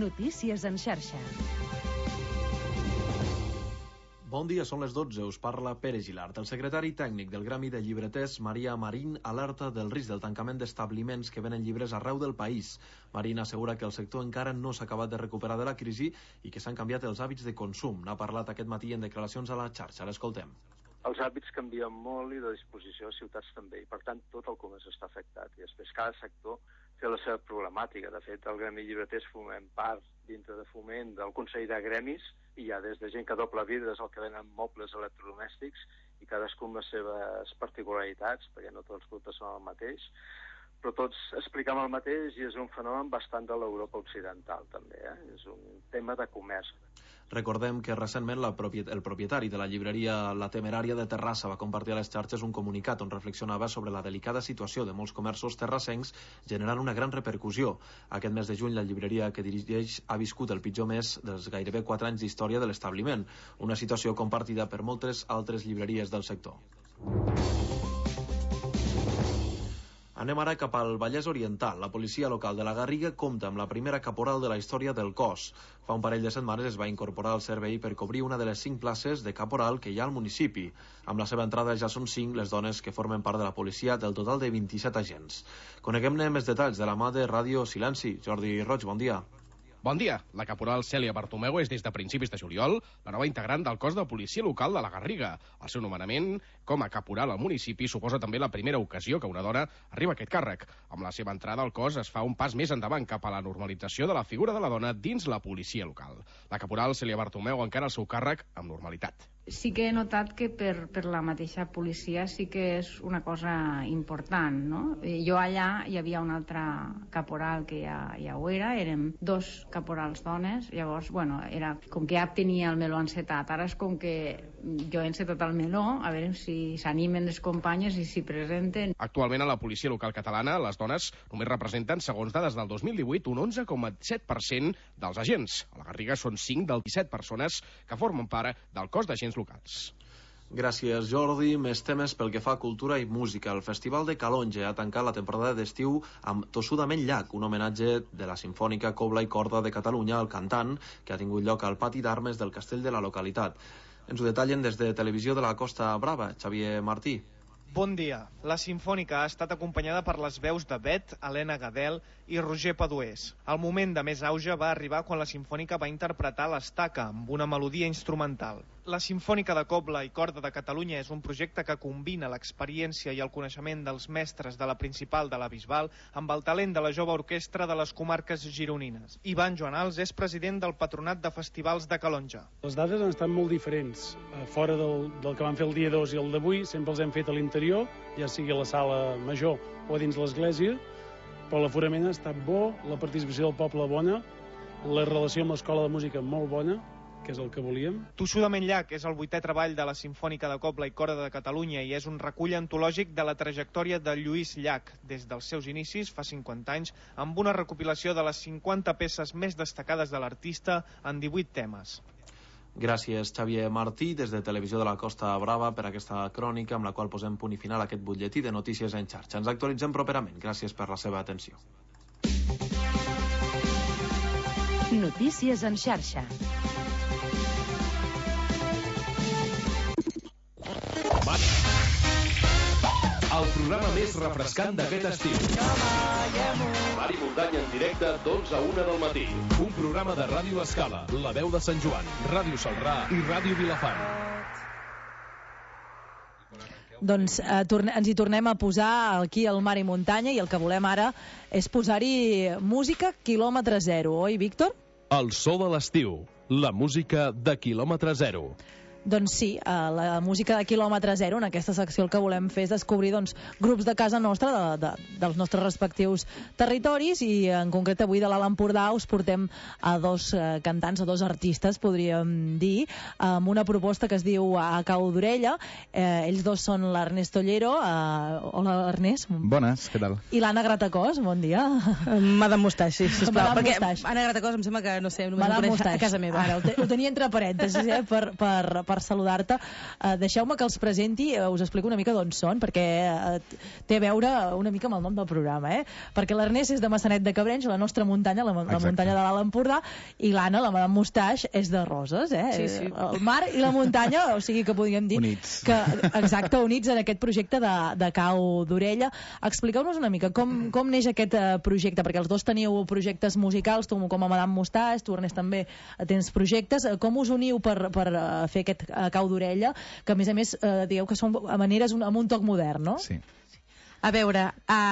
Notícies en xarxa. Bon dia, són les 12, us parla Pere Gilart. El secretari tècnic del Gremi de Llibreters, Maria Marín, alerta del risc del tancament d'establiments que venen llibres arreu del país. Marín assegura que el sector encara no s'ha acabat de recuperar de la crisi i que s'han canviat els hàbits de consum. N'ha parlat aquest matí en declaracions a la xarxa. L'escoltem. Els hàbits canvien molt i la disposició de ciutats també, i per tant tot el comerç està afectat. I després cada sector té la seva problemàtica. De fet, el Gremi de Llibreters formem part dintre de Foment del Consell de Gremis, i hi ha des de gent que doble vidres al que venen mobles electrodomèstics, i cadascú amb les seves particularitats, perquè no tots els productes són el mateix, però tots explicam el mateix, i és un fenomen bastant de l'Europa occidental també, És un tema de comerç. Recordem que recentment el propietari de la llibreria La Temerària de Terrassa va compartir a les xarxes un comunicat on reflexionava sobre la delicada situació de molts comerços terrassencs, generant una gran repercussió. Aquest mes de juny la llibreria que dirigeix ha viscut el pitjor mes dels gairebé 4 anys d'història de l'establiment, una situació compartida per moltes altres llibreries del sector. Anem ara cap al Vallès Oriental. La policia local de la Garriga compta amb la primera caporal de la història del cos. Fa un parell de setmanes es va incorporar al servei per cobrir una de les 5 places de caporal que hi ha al municipi. Amb la seva entrada ja són 5 les dones que formen part de la policia, del total de 27 agents. Coneguem-ne més detalls de la mà de Ràdio Silenci. Jordi Roig, bon dia. Bon dia. La caporal Cèlia Bartomeu és des de principis de juliol la nova integrant del cos de policia local de la Garriga. El seu nomenament com a caporal al municipi suposa també la primera ocasió que una dona arriba a aquest càrrec. Amb la seva entrada al cos es fa un pas més endavant cap a la normalització de la figura de la dona dins la policia local. La caporal Cèlia Bartomeu encara el seu càrrec amb normalitat. Sí que he notat que per la mateixa policia sí que és una cosa important, no? Jo allà hi havia una altra caporal que ja ho era, érem 2 caporals dones, llavors, era com que ja tenia el meló encetat, ara és com que jo he encetat el meló, a veure si s'animen les companyes i s'hi presenten. Actualment a la policia local catalana les dones només representen, segons dades del 2018, un 11,7% dels agents. A la Garriga són 5 de 17 persones que formen part del cos d'agents locals. Gràcies, Jordi. Més temes pel que fa a cultura i música. El Festival de Calonge ha tancat la temporada d'estiu amb Tossudament Llac, un homenatge de la Simfònica Cobla i Corda de Catalunya al cantant, que ha tingut lloc al pati d'armes del castell de la localitat. Ens ho detallen des de Televisió de la Costa Brava. Xavier Martí. Bon dia. La Simfònica ha estat acompanyada per les veus de Bet, Helena Gadel i Roger Padués. El moment de més auge va arribar quan la Simfònica va interpretar l'Estaca amb una melodia instrumental. La Simfònica de Cobla i Corda de Catalunya és un projecte que combina l'experiència i el coneixement dels mestres de la Principal de la Bisbal amb el talent de la jove orquestra de les comarques gironines. Ivan Joanals és president del Patronat de Festivals de Calonge. Les dades han estat molt diferents. Fora del que vam fer el dia 2 i el d'avui, sempre els hem fet a l'interior, ja sigui a la sala major o dins l'església, però l'aforament ha estat bo, la participació del poble bona, la relació amb l'escola de música molt bona, que és el que volíem. Tossudament Llac és el 8è treball de la Simfònica de Cobla i Corda de Catalunya i és un recull antològic de la trajectòria de Lluís Llach des dels seus inicis, fa 50 anys, amb una recopilació de les 50 peces més destacades de l'artista en 18 temes. Gràcies, Xavier Martí, des de Televisió de la Costa Brava, per aquesta crònica amb la qual posem punt i final a aquest butlletí de notícies en xarxa. Ens actualitzem properament. Gràcies per la seva atenció. Notícies en xarxa. El programa més refrescant d'aquest estiu. Mari Muntanya en directe d'11 a 1 del matí. Un programa de Ràdio Escala, La Veu de Sant Joan, Ràdio Salrà i Ràdio Vilafant. Doncs ens hi tornem a posar aquí al Mari Muntanya i el que volem ara és posar-hi música quilòmetre zero, oi, Víctor? El so de l'estiu, la música de quilòmetre zero. Doncs sí, la música de quilòmetre zero, en aquesta secció el que volem fer és descobrir grups de casa nostra, dels nostres respectius territoris, i en concret avui de l'Alt Empordà us portem a 2 cantants, a 2 artistes, podríem dir, amb una proposta que es diu A cau d'orella. Ells 2 són l'Ernest Ollero. Hola, Ernest. Bones, què tal? I l'Anna Gratacós, bon dia. Madame Mustache, sí, sisplau, perquè Mustache. Anna Gratacós em sembla que, no sé, només em coneix a casa meva. Ara, ho tenia entre parèntesis, per per saludar-te. Deixeu-me que els presenti, us explico una mica d'on són, perquè té a veure una mica amb el nom del programa, perquè l'Ernest és de Maçanet de Cabrenys, la nostra muntanya, la muntanya de l'Alt Empordà, i l'Anna, la Madame Mustache, és de Roses, Sí. El mar i la muntanya, o sigui que podríem dir units. Exacte, units en aquest projecte de Cau d'Orella. Expliqueu-nos una mica com neix aquest projecte, perquè els dos teniu projectes musicals, tu com a Madame Mustache, tu Ernest també tens projectes, com us uniu per fer aquest Cau d'Orella, que a més dieu que són a maneres amb un toc modern, no? Sí. A veure,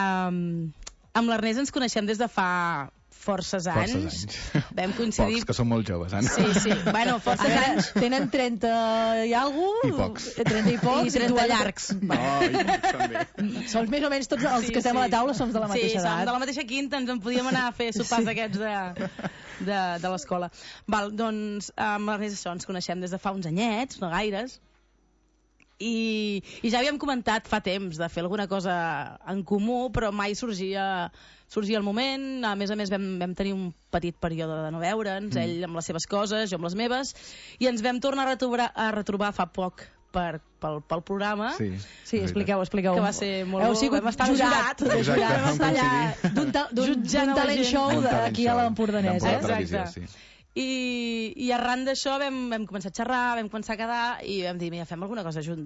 amb l'Ernest ens coneixem des de fa forces anys. Vam coincidir... Pocs, que són molt joves, Anna. Sí. Bueno, forces anys. Tenen 30 i alguna cosa? I pocs. 30 i pocs. I 30 llargs. No, i pocs també. Som més o menys tots els que estem a la taula som de la mateixa edat. Sí, som de la mateixa quinta, ens en podíem anar a fer sopars d'aquests de l'escola. Val, doncs, amb l'Ernest això, ens coneixem des de fa uns anyets, no gaires, i ja havíem comentat fa temps de fer alguna cosa en comú, però mai sorgia el moment. A més vam tenir un petit període de no veure'ns, ell amb les seves coses, jo amb les meves, i ens vam tornar a retrobar fa poc pel programa. Sí, expliqueu. Que va ser molt Heu sigut vam estar jurat. Vam estar allà d'un talent show aquí a l'Empordanès. Exacte. I arran d'això vam començar a xerrar, vam començar a quedar i vam dir, mira, fem alguna cosa junt.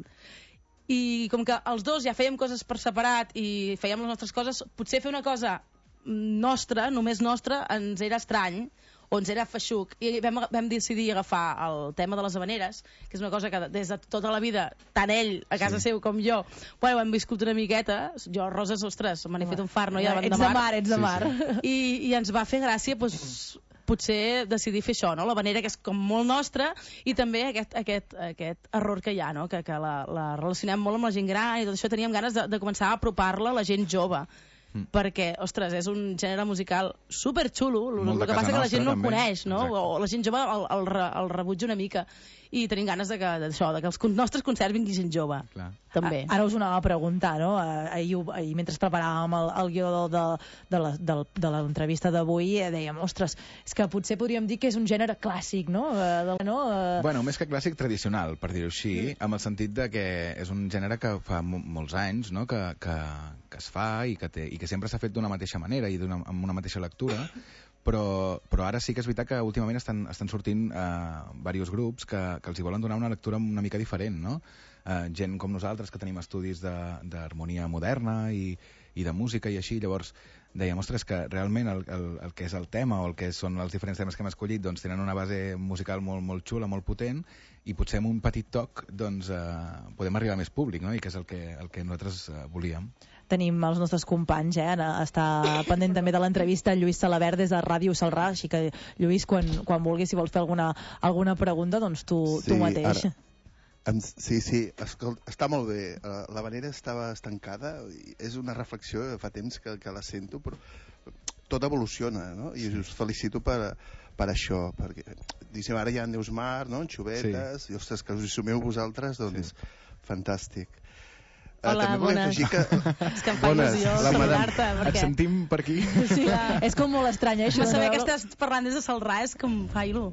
I com que els dos ja fèiem coses per separat i fèiem les nostres coses, potser fer una cosa nostra, només nostra, ens era estrany o ens era feixuc, i vam decidir agafar el tema de les havaneres, que és una cosa que des de tota la vida, tant ell a casa seu com jo, bueno, hem viscut una miqueta. Jo, Roses, ostres, me n'he fet un far, no? Ja Ets de mar. I ens va fer gràcia, doncs, potser decidir fer això, no? L'havanera, que és com molt nostra, i també aquest error que hi ha, no? Que la relacionem molt amb la gent gran i tot això. Teníem ganes de començar a apropar-la a la gent jove, perquè, ostres, és un gènere musical superxulo, el que passa que la gent no el coneix, no? O la gent jove el rebutja una mica, i tenim ganes de que els nostres concerts vingui gent jove. També. Ara us ho anava a preguntar, no? Ahir mentre preparàvem el guió de l'entrevista d'avui, dèiem, ostres, és que potser podríem dir que és un gènere clàssic, no? Bueno, més que clàssic, tradicional, per dir-ho així, amb el sentit de que és un gènere que fa molts anys, no? que es fa i que sempre s'ha fet d'una mateixa manera i amb una mateixa lectura, però ara sí que és veritat que últimament estan sortint diversos grups que els hi volen donar una lectura una mica diferent, no? Gent com nosaltres que tenim estudis d'harmonia moderna i de música i així, llavors dèiem, ostres, que realment el que és el tema o el que són els diferents temes que hem escollit doncs tenen una base musical molt, molt xula, molt potent, i potser amb un petit toc doncs podem arribar a més públic, no? I que és el que nosaltres volíem. Tenim els nostres companys, està pendent també de l'entrevista Lluís Salabert des de Ràdio Salrà, així que Lluís, quan vulguis, si vols fer alguna pregunta, doncs tu mateix. Sí, està molt bé. L'havanera estava estancada, és una reflexió, fa temps que la sento, però tot evoluciona, no? I us felicito per això, perquè ara hi ha Neus Mar, no? Xubetes, i ostres, que us hi sumeu vosaltres, doncs fantàstic. Hola, bones. És que em fa il·lusió saludar-te. Et sentim per aquí. Sí, és com molt estrany, això. No saber que estàs parlant des de Salrà és com fa il·lu.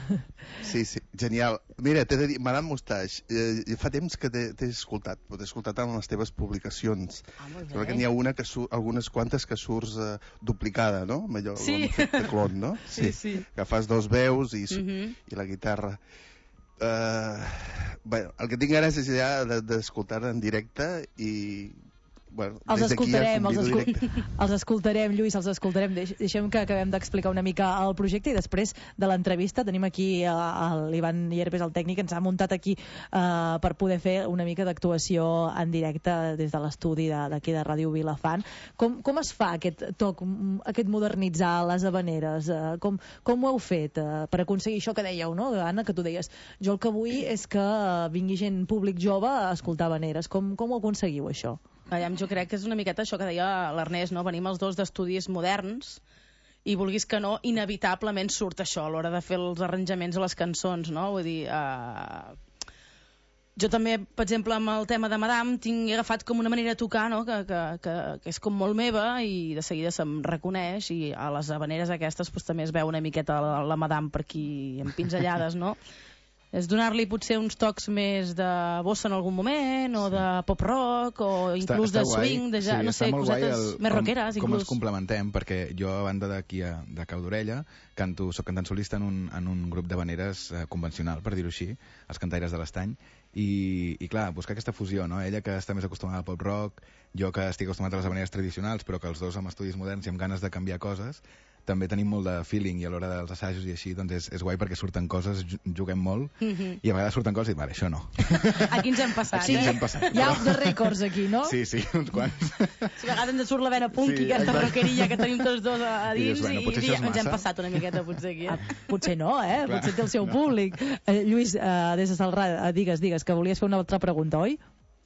Sí, genial. Mira, t'he de dir, Madame Mustache, fa temps que t'he escoltat en les teves publicacions. Sembla que n'hi ha algunes quantes que surts duplicada, no? Amb allò, l'efecte clon, no? Sí. Que fas dos veus i la guitarra. Bueno, el que tinc ganes és ja d'escoltar en directe i bueno, els escoltarem, Lluís, els escoltarem. Deixem que acabem d'explicar una mica el projecte i després de l'entrevista tenim aquí l'Ivan Hierbes, el tècnic, ens ha muntat aquí per poder fer una mica d'actuació en directe des de l'estudi d'aquí de Ràdio Vilafant. Com es fa aquest toc, aquest modernitzar les havaneres? Com ho heu fet per aconseguir això que dèieu, no, Anna, que tu deies, jo el que vull és que vingui gent públic jove a escoltar havaneres. Com ho aconseguiu, això? Jo crec que és una miqueta això que deia l'Ernest, no? Venim els dos d'estudis moderns i vulguis que no, inevitablement surt això a l'hora de fer els arranjaments a les cançons, no? Vull dir, jo també, per exemple, amb el tema de Madame he agafat com una manera de tocar, no? que és com molt meva i de seguida se'm reconeix, i a les havaneres aquestes doncs, també es veu una miqueta la Madame per aquí empinzellades, no? És donar-li potser uns tocs més de bossa en algun moment, o de pop-rock, o inclús de swing, de ja, no sé, cosetes més rockeres, com inclús. ens complementem, perquè jo, a banda d'aquí de Cau d'Orella, soc cantant solista en un grup d'havaneres convencional, per dir-ho així, els cantaires de l'Estany, i clar, buscar aquesta fusió, no? Ella que està més acostumada al pop-rock, jo que estic acostumat a les havaneres tradicionals, però que els dos amb estudis moderns i amb ganes de canviar coses, també tenim molt de feeling, i a l'hora dels assajos i així, doncs és guai perquè surten coses, juguem molt, i a vegades surten coses i dic, vale, això no. Aquí ens hem passat, Aquí ens hem passat. Hi ha uns rècords aquí, no? Sí, uns quants. Si a vegades ens surt la vena punky, aquesta rockeria que tenim tots dos a dins, i ens hem passat una miqueta, potser, aquí. Potser no, potser té el seu públic. Lluís, des de Salrà, digues, que volies fer una altra pregunta, oi?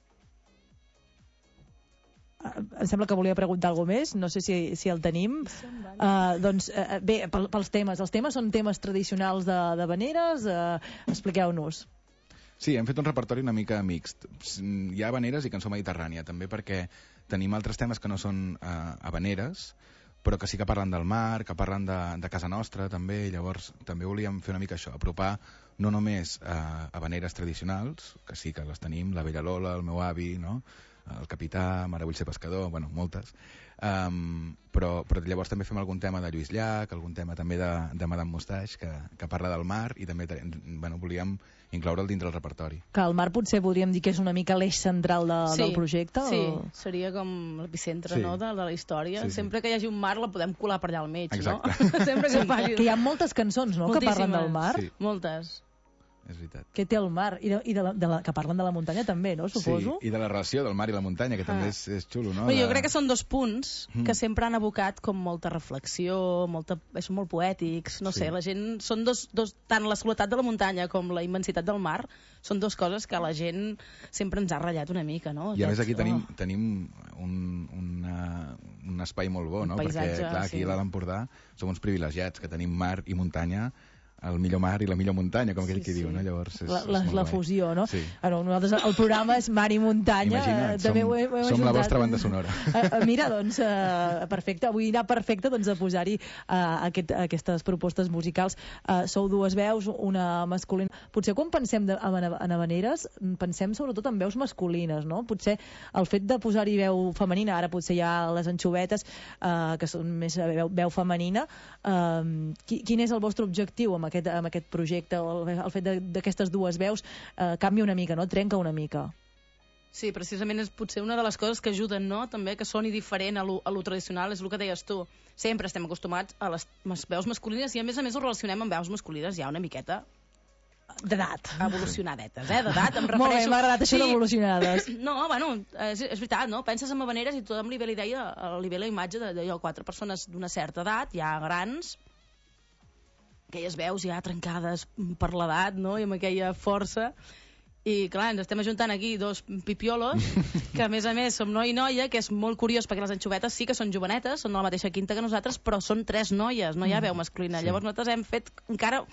Em sembla que volia preguntar alguna més, no sé si el tenim. Bé, pels temes. Els temes són temes tradicionals d'havaneres? Expliqueu-nos. Sí, hem fet un repertori una mica mixt. Hi ha havaneres i cançó mediterrània, també perquè tenim altres temes que no són havaneres, però que sí que parlen del mar, que parlen de casa nostra, també, i llavors també volíem fer una mica això, apropar no només havaneres tradicionals, que sí que les tenim, la Vella Lola, el meu avi, no?, el Capità, Mare vull ser pescador, bueno, moltes, però llavors també fem algun tema de Lluís Llach, algun tema també de Madame Moustache, que parla del mar, i també volíem incloure'l dintre el repertori. Que el mar potser podríem dir que és una mica l'eix central del projecte? Sí, seria com l'epicentre, no?, de la història. Sempre que hi hagi un mar la podem colar per allà al mig, no? Sempre que hi ha moltes cançons, no?, que parlen del mar. Moltes. És veritat. Que té el mar, i que parlen de la muntanya també, no, suposo? Sí, i de la relació del mar i la muntanya, que també és xulo, no? Jo crec que són dos punts que sempre han abocat com molta reflexió, són molt poètics, no sé, la gent, són dos, tant la soledat de la muntanya com la immensitat del mar, són dues coses que la gent sempre ens ha ratllat una mica, no? I a més aquí tenim un espai molt bo, no? Perquè, clar, aquí a l'Alt Empordà som uns privilegiats, que tenim mar i muntanya, el millor mar i la millor muntanya, com aquell qui diu, no? Llavors la fusió, no? Sí. Nosaltres, el programa és mar i muntanya. Imagina't, també ho hem som la vostra banda sonora. Mira, doncs, perfecte. Avui anirà perfecte de posar-hi aquestes propostes musicals. Sou dues veus, una masculina. Potser quan pensem en havaneres, pensem sobretot en veus masculines, no? Potser el fet de posar-hi veu femenina, ara potser hi ha les anxovetes, que són més veu femenina. Quin és el vostre objectiu amb aquest projecte? El fet d'aquestes dues veus canvia una mica, no? Trenca una mica. Sí, precisament és potser una de les coses que ajuden, no?, també que soni diferent a lo tradicional, és el que deies tu. Sempre estem acostumats a les veus masculines i a més ho relacionem amb veus masculines ja una miqueta d'edat. Evolucionadetes, d'edat, em refereixo... Molt bé, m'ha agradat això d'evolucionades. No, bueno, és veritat, no? Penses en havaneres i tothom li ve la idea, li ve la imatge de 4 persones d'una certa edat, ja grans, aquelles veus ja trencades per l'edat, no?, i amb aquella força, i clar, ens estem ajuntant aquí dos pipiolos, que a més som noi i noia, que és molt curiós perquè les anxovetes sí que són jovenetes, són de la mateixa quinta que nosaltres, però són 3 noies, no hi ha veu masculina. Llavors nosaltres hem fet encara...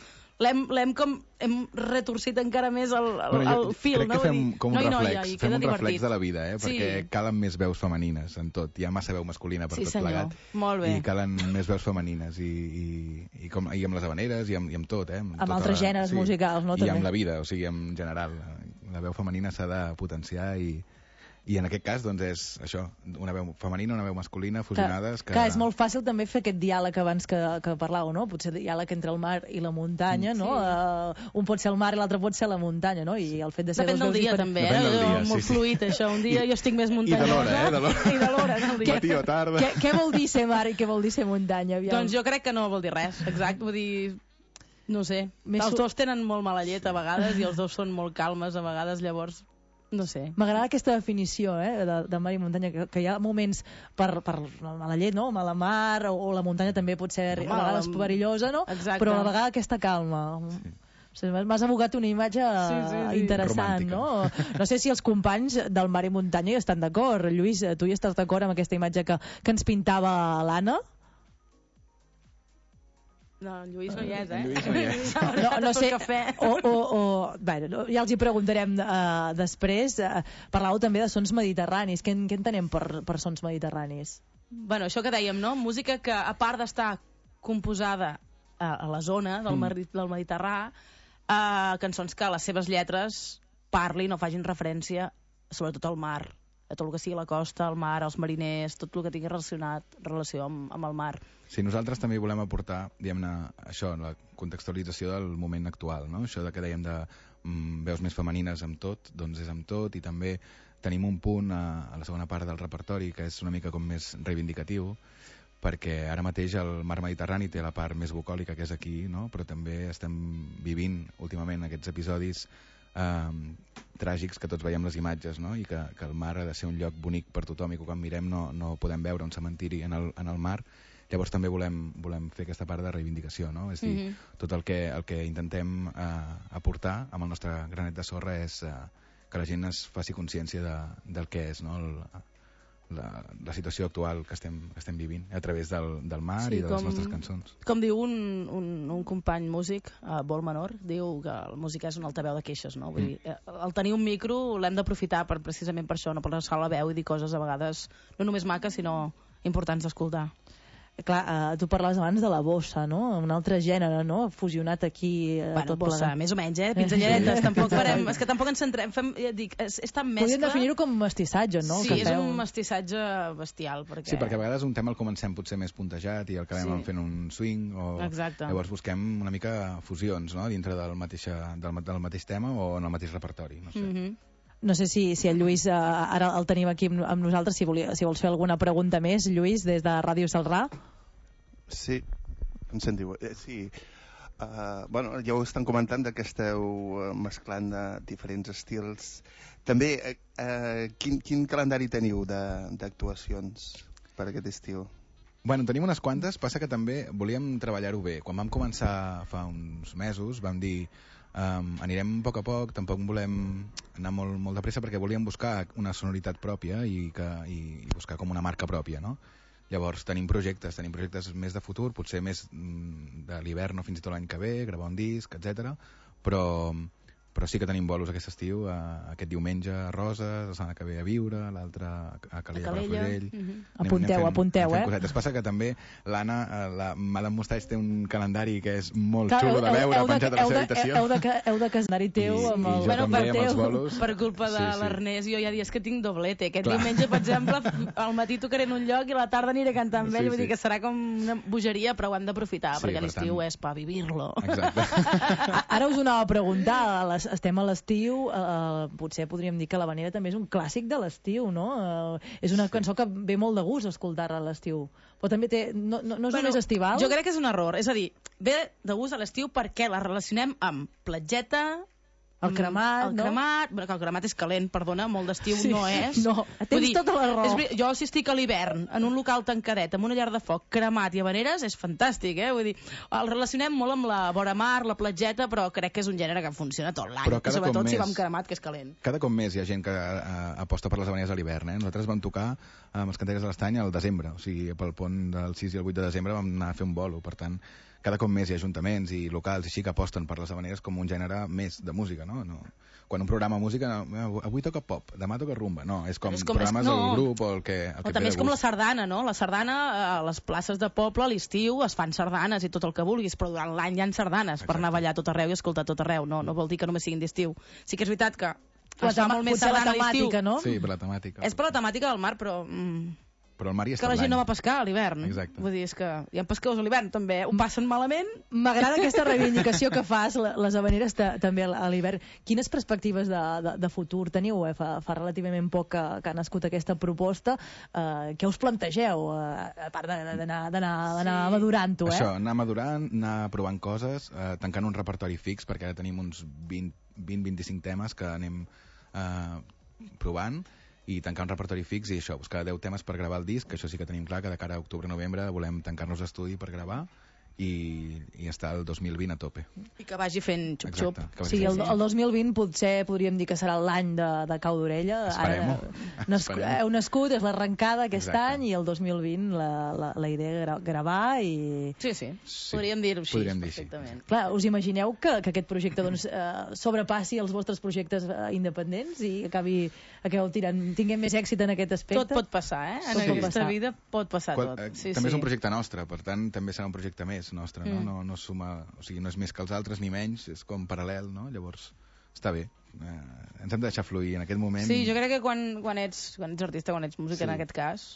hem retorcit encara més el fil, no? Crec que fem com un reflex de la vida, perquè calen més veus femenines en tot. Hi ha massa veu masculina per tot plegat. Molt bé. I calen més veus femenines, i amb les havaneres, i amb tot, amb altres gèneres musicals, no? I amb la vida, o sigui, en general. La veu femenina s'ha de potenciar, i en aquest cas, doncs, és això, una veu femenina, una veu masculina, fusionades... Que és molt fàcil també fer aquest diàleg abans que parlàveu, no? Potser diàleg entre el mar i la muntanya, no? Un pot ser el mar i l'altre pot ser la muntanya, no? I el fet de ser depèn del dia, també, molt fluid, això. Un dia jo estic més muntanya. I de l'hora, de l'hora. I de l'hora, no? Matí o tarda. Què vol dir ser mar i què vol dir ser muntanya? Doncs jo crec que no vol dir res, exacte, vull dir... No sé, els dos tenen molt mala llet a vegades i els dos són molt calmes a vegades, llavors... No sé. M'agrada aquesta definició de mar i muntanya, que hi ha moments per mala llet, no? Mala mar, o la muntanya també pot ser a vegades perillosa, no? Exacte. Però a la vegada aquesta calma. Sí. M'has abogat una imatge interessant, romàntica, no? No sé si els companys del mar i muntanya hi estan d'acord. Lluís, tu hi estàs d'acord amb aquesta imatge que ens pintava l'Anna? No, en Lluís no hi és, Lluís no hi és. No sé, ja els hi preguntarem després. Parlàveu també de sons mediterranis. Què entenem per sons mediterranis? Bueno, això que dèiem, no? Música que, a part d'estar composada a la zona del Mediterrani, cançons que les seves lletres parlin o facin referència sobretot al mar, a tot el que sigui la costa, el mar, els mariners, tot el que tingui relació amb el mar. Sí, nosaltres també volem aportar, diguem-ne, això, la contextualització del moment actual, no? Això de que dèiem de veus més femenines amb tot, doncs és amb tot, i també tenim un punt a la segona part del repertori que és una mica com més reivindicatiu, perquè ara mateix el mar Mediterrani té la part més bucòlica, que és aquí, no? Però també estem vivint últimament aquests episodis tràgics que tots veiem les imatges, no? I que el mar ha de ser un lloc bonic per tothom i que quan mirem no podem veure un cementiri en el mar. Llavors també volem fer aquesta part de reivindicació, no? És dir, tot el que intentem aportar amb el nostre granet de sorra és que la gent es faci consciència del que és, no? La situació actual que estem vivint a través del mar i de les nostres cançons. Com diu un company músic, Vol Menor, diu que la música és un altaveu de queixes, no? Vull dir, el tenir un micro l'hem d'aprofitar precisament per això, no per alçar la veu i dir coses a vegades no només maques, sinó importants d'escoltar. Clar, tu parlaves abans de la bossa, no? Un altre gènere, no? Fusionat aquí... Bueno, bossa, més o menys, pinzelladetes, tampoc farem... És que tampoc ens centrem, és tan mescla... Podríem definir-ho com mestissatge, no? Sí, és un mestissatge bestial, perquè... Sí, perquè a vegades un tema el comencem potser més puntejat i el acabem fent un swing, o... Exacte. Llavors busquem una mica fusions, no? Dintre del mateix tema o en el mateix repertori, no sé. No sé si el Lluís, ara el tenim aquí amb nosaltres, si vols fer alguna pregunta més, Lluís, des de Ràdio Salrà. Sí, em sentiu? Sí. Bueno, ja ho estan comentant que esteu mesclant diferents estils. També, quin calendari teniu d'actuacions per aquest estiu? Bueno, tenim unes quantes, passa que també volíem treballar-ho bé. Quan vam començar fa uns mesos vam dir anirem a poc, tampoc volem anar molt de pressa perquè volíem buscar una sonoritat pròpia i buscar com una marca pròpia, no? Llavors tenim projectes més de futur, potser més de l'hivern o fins i tot l'any que ve, gravar un disc, etc. Però sí que tenim bolos aquest estiu, aquest diumenge a Roses, la setmana que ve a Viure, l'altre a Calella, Palafrugell. Apunteu, Es passa que també l'Anna, la Madame Moustache, té un calendari que és molt xulo de veure, penjat a la seva habitació. Heu de casar-hi teu amb el... Bueno, per culpa de l'Ernest, jo hi ha dies que tinc doblete. Aquest diumenge, per exemple, al matí tocaré en un lloc i a la tarda aniré a cantar amb ell, vull dir que serà com una bogeria, però ho hem d'aprofitar, perquè l'estiu és per vivir-lo. Exacte. Ara us anava a preguntar, estem a l'estiu, potser podríem dir que l'Havanera també és un clàssic de l'estiu, no? És una cançó que ve molt de gust escoltar-la a l'estiu, però també no és només estival? Jo crec que és un error, és a dir, ve de gust a l'estiu perquè la relacionem amb platgeta, el cremat, no? Bueno, que el cremat és calent, perdona, molt d'estiu no és. No, tens tota la raó. Jo si estic a l'hivern, en un local tancadet, amb una llar de foc, cremat i havaneres, és fantàstic, Vull dir, el relacionem molt amb la vora mar, la platgeta, però crec que és un gènere que funciona tot l'any, sobretot si va amb cremat, que és calent. Cada cop més hi ha gent que aposta per les havaneres a l'hivern, Nosaltres vam tocar amb els Cantaires de l'Estany al desembre, o sigui, pel pont del 6 i el 8 de desembre vam anar a fer un bolo, per tant, cada cop més hi ha ajuntaments i locals així que aposten per les havaneres com un gènere més de música, no? Quan un programa de música, avui toca pop, demà toca rumba, no, és com programes del grup o el que o també és com la sardana, no? La sardana, a les places de poble, a l'estiu es fan sardanes i tot el que vulguis, però durant l'any hi ha sardanes per anar a ballar tot arreu i escoltar tot arreu, no vol dir que només siguin d'estiu. Sí que és veritat que es fa molt més sardana a l'estiu. No? Sí, per la temàtica. És per la temàtica del mar, però el mar hi està que la gent no va pescar a l'hivern. Exacte. Vull dir, és que hi ha pescadors a l'hivern també, ho passen malament. M'agrada aquesta reivindicació que fas, les havaneres també a l'hivern. Quines perspectives de futur teniu? Fa relativament poc que ha nascut aquesta proposta. Què us plantegeu, a part d'anar madurant-ho? Això, anar madurant, anar provant coses, tancant un repertori fix, perquè ara tenim uns 20-25 temes que anem provant, i tancar un repertori fix i això, buscar 10 temes per gravar el disc, que això sí que tenim clar, que de cara a octubre-novembre volem tancar-nos d'estudi per gravar i estar el 2020 a tope. I que vagi fent xup-xup. Sí, el 2020 potser podríem dir que serà l'any de cau d'orella. Esperem-ho. Heu nascut, és l'arrencada aquest any, i el 2020 la idea gravar i... Sí. Podríem dir-ho així, perfectament. Clar, us imagineu que aquest projecte sobrepassi els vostres projectes independents i acabeu tinguem més èxit en aquest aspecte? Tot pot passar, En aquesta vida pot passar tot. També és un projecte nostre, per tant, també serà un projecte més. és nostre, no? No suma, o sigui, no és més que els altres ni menys, és com paral·lel, no? Llavors, està bé. Ens hem de deixar fluir en aquest moment. Sí, jo crec que quan ets artista, quan ets músic, en aquest cas,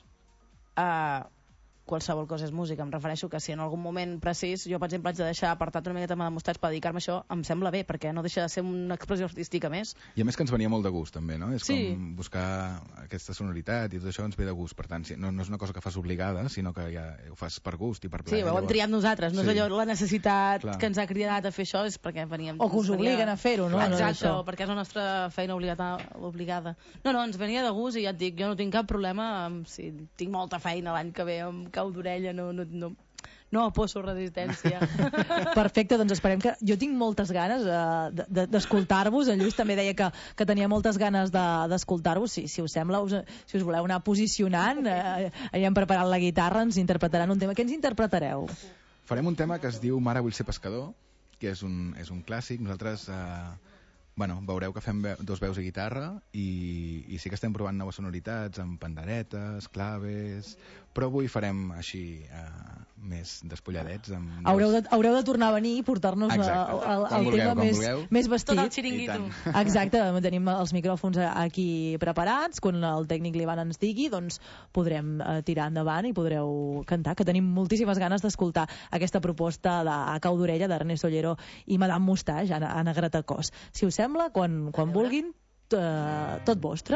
qualsevol cosa és música. Em refereixo que si en algun moment precís jo, per exemple, haig de deixar apartat una miqueta de mostratge per dedicar-me a això, em sembla bé, perquè no deixa de ser una expressió artística més. I a més que ens venia molt de gust, també, no? És com buscar aquesta sonoritat i tot això ens ve de gust. Per tant, no és una cosa que fas obligada, sinó que ja ho fas per gust i per plaer. Sí, ho hem triat nosaltres, no és allò, la necessitat que ens ha cridat a fer això, és perquè veníem... O que us obliguen a fer-ho, no? Exacte, o perquè és la nostra feina obligada. No, ens venia de gust i ja et dic, jo no tinc cap problema si tinc molta feina l'any que ve amb cau d'orella, no oposo resistència. Perfecte, doncs esperem que... Jo tinc moltes ganes d'escoltar-vos. En Lluís també deia que tenia moltes ganes d'escoltar-vos. Si us sembla, si us voleu anar posicionant, anirem preparant la guitarra, ens interpretaran un tema. Què ens interpretareu? Farem un tema que es diu Mare vull ser pescador, que és un clàssic. Nosaltres... veureu que fem dos veus i guitarra i sí que estem provant noves sonoritats amb panderetes, claves, però avui farem així més despulladets. Haureu de tornar a venir i portar-nos el tema més vestit. Tot el xiringuito. Exacte, tenim els micròfons aquí preparats, quan el tècnic l'Ivan ens digui, doncs podrem tirar endavant i podreu cantar, que tenim moltíssimes ganes d'escoltar aquesta proposta de Cau d'orella d'Ernest Ollero i Madame Moustache, Anna Gratacós. Si us sembla, quan vulguin, tot vostre.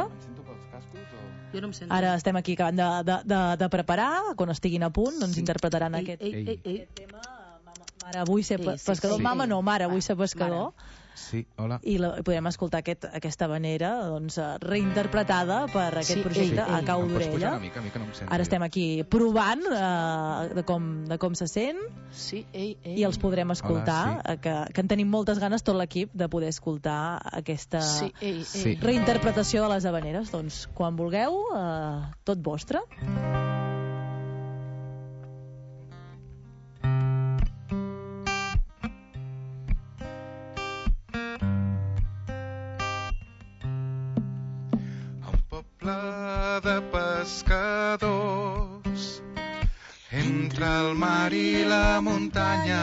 Jo no em sento. Ara estem aquí acabant de preparar, quan estiguin a punt, doncs interpretaran aquest tema. Mare, vull ser pescador. Mama no, mare, vull ser pescador. Sí, hola. I podem escoltar aquesta vanera reinterpretada per aquest projecte a Cau d'orella. Ara estem aquí provant de com se sent i els podrem escoltar, que en tenim moltes ganes tot l'equip de poder escoltar aquesta reinterpretació de les havaneres. Doncs quan vulgueu, tot vostre. De pescadors entre el mar i la muntanya,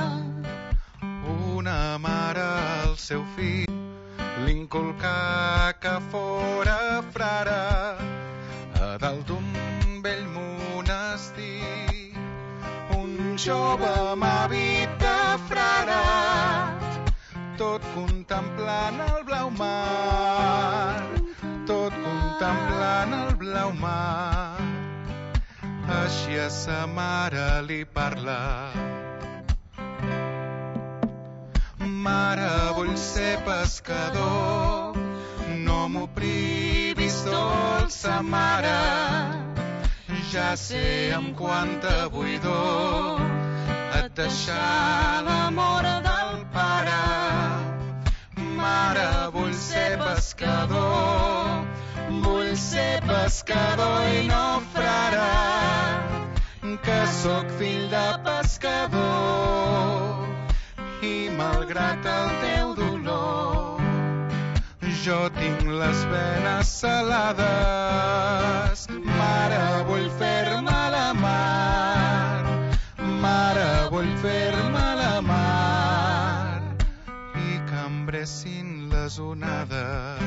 una mare al seu fill l'inculcà que fora frare a dalt d'un vell monestir. Un jove m'havit de frare, tot contemplant el blau mar, tot contemplant el blau mar. Així a sa mare li parla: mare, vull ser pescador, no m'ho privis, dolça mare, ja sé amb quanta buidor et deixar l'amor del pare. Mare, vull ser pescador, vull ser pescador i no frare, que sóc fill de pescador i malgrat el teu dolor jo tinc les venes salades. Mare, vull fer-me la mar, mare, vull fer-me la mar i que embressin les onades.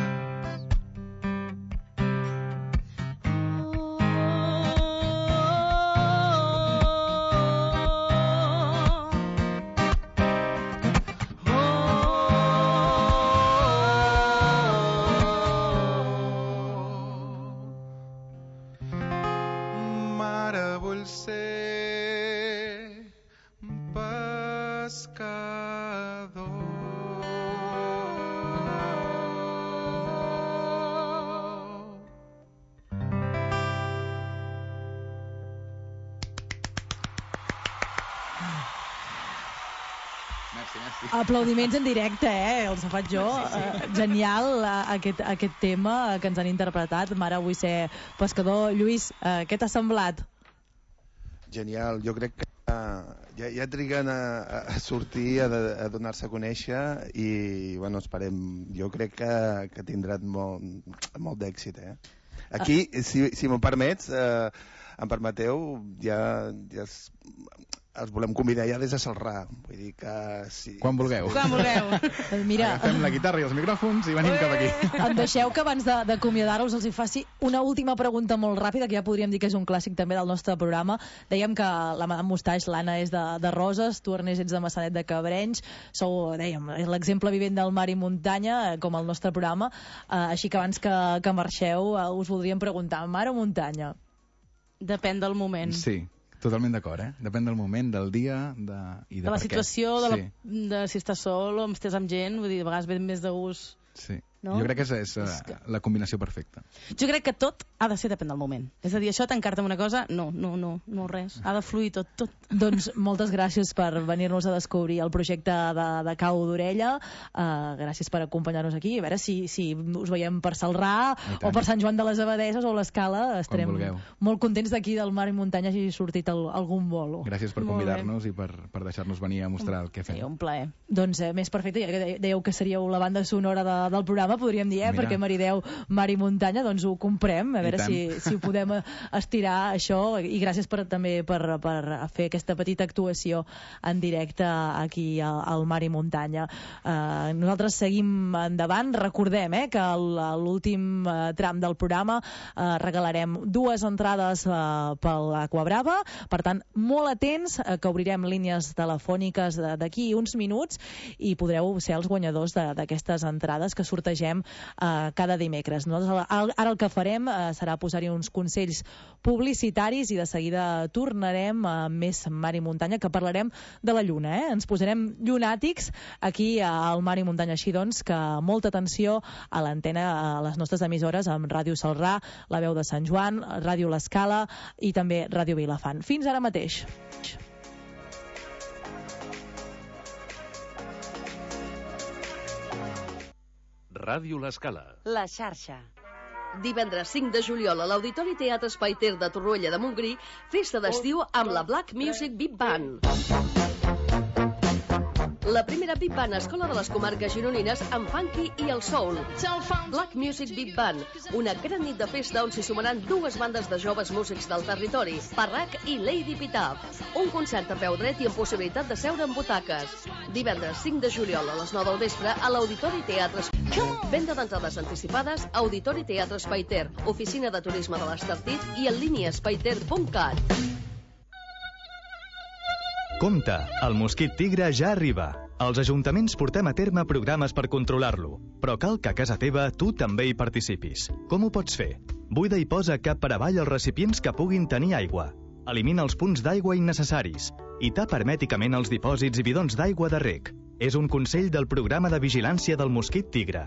Aplaudiments en directe, els faig jo. Genial aquest tema que ens han interpretat. Mare, vull ser pescador. Lluís, què t'ha semblat? Genial, jo crec que ja triguen a sortir, a donar-se a conèixer i, bueno, esperem. Jo crec que tindran molt d'èxit, Aquí, si m'ho permets, em permeteu, ja els volem convidar ja des de Celrà. Vull dir que... Sí, quan vulgueu. Quan vulgueu. Mira, agafem la guitarra i els micròfons i venim cap aquí. Em deixeu que abans d'acomiadar-vos els hi faci una última pregunta molt ràpida, que ja podríem dir que és un clàssic també del nostre programa. Dèiem que la Madame Moustache, l'Anna, és de Roses, tu, Ernest, ets de Maçanet de Cabrenys, sou, dèiem, l'exemple vivent del mar i muntanya, com el nostre programa, així que abans que marxeu us voldríem preguntar, mar o muntanya? Depèn del moment. Sí. Totalment d'acord, Depèn del moment, del dia i de la per situació, què. de si estàs sol o estàs amb gent, vull dir, de vegades ve més de gust. Sí. No? Jo crec que és la combinació perfecta. Jo crec que tot ha de ser depèn del moment. És a dir, això tancar-te amb una cosa, no res. Ha de fluir tot. Doncs moltes gràcies per venir-nos a descobrir el projecte de Cau d'Orella. Gràcies per acompanyar-nos aquí. A veure si us veiem per Celrà o per Sant Joan de les Abadesses o l'Escala. Estarem molt contents d'aquí del mar i muntanya hagi sortit algun bolo. Gràcies per convidar-nos i per deixar-nos venir a mostrar el que fem. Sí, un plaer. Doncs més perfecte, ja que dèieu que seríeu la banda sonora del programa, podríem dir, perquè marideu mar i muntanya, doncs ho comprem, a veure si ho podem estirar, això, i gràcies també per fer aquesta petita actuació en directe aquí al mar i muntanya. Nosaltres seguim endavant, recordem que l'últim tram del programa regalarem 2 entrades pel Aquabrava, per tant, molt atents, que obrirem línies telefòniques d'aquí uns minuts i podreu ser els guanyadors d'aquestes entrades que sortegem cada dimecres. Nosaltres ara el que farem serà posar-hi uns consells publicitaris i de seguida tornarem a més mar i muntanya, que parlarem de la lluna. Ens posarem llunàtics aquí al mar i muntanya. Així doncs, que molta atenció a l'antena, a les nostres emissores, amb Ràdio Celrà, La Veu de Sant Joan, Ràdio L'Escala i també Ràdio Vilafant. Fins ara mateix. Ràdio L'Escala. La xarxa. Divendres 5 de juliol a l'Auditori Teatre Espai Ter de Torroella de Montgrí, festa d'estiu amb la Black Music Big Band. La primera Big Band a Escola de les Comarques Gironines amb funky i el soul. Black Music Big Band, una gran nit de festa on s'hi sumaran 2 bandes de joves músics del territori, Parrac i Lady Pitaf. Un concert a peu dret i amb possibilitat de seure en butaques. Divendres 5 de juliol a les 9 del vespre a l'Auditori Teatre Espai Ter. Venda d'entrades anticipades, Auditori Teatre Espai Ter, Oficina de Turisme de l'Estartit i en línia espaiter.cat. Compte, el mosquit tigre ja arriba. Els ajuntaments portem a terme programes per controlar-lo, però cal que a casa teva tu també hi participis. Com ho pots fer? Buida i posa cap per avall els recipients que puguin tenir aigua. Elimina els punts d'aigua innecessaris i tapa hermèticament els dipòsits i bidons d'aigua de reg. És un consell del programa de vigilància del mosquit tigre.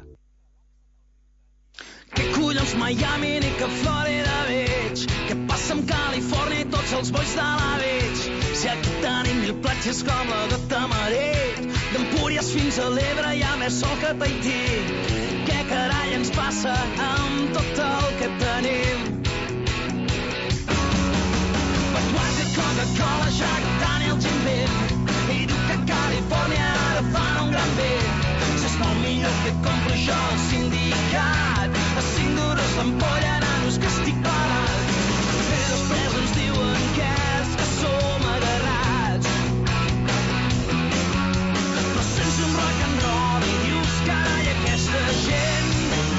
Que collons Miami ni que Florida veig? Què passa amb Califòrnia i tots els bois de la veig? Si aquí tenim 1000 platges com la de Tamarit, d'Empúries fins a l'Ebre hi ha més sol que Tahití. Què carai ens passa amb tot el que tenim? Budweiser, Coca-Cola, Jack Daniels, Jim Beam, i diu que a Califòrnia ara fan un gran bé. Si és molt millor que compro jo al sindicat, a 5 duros l'ampolla, nanos, que estic barat. I després ens diuen que és que som agarrats. Però sense un rock and roll i dius, carai, aquesta gent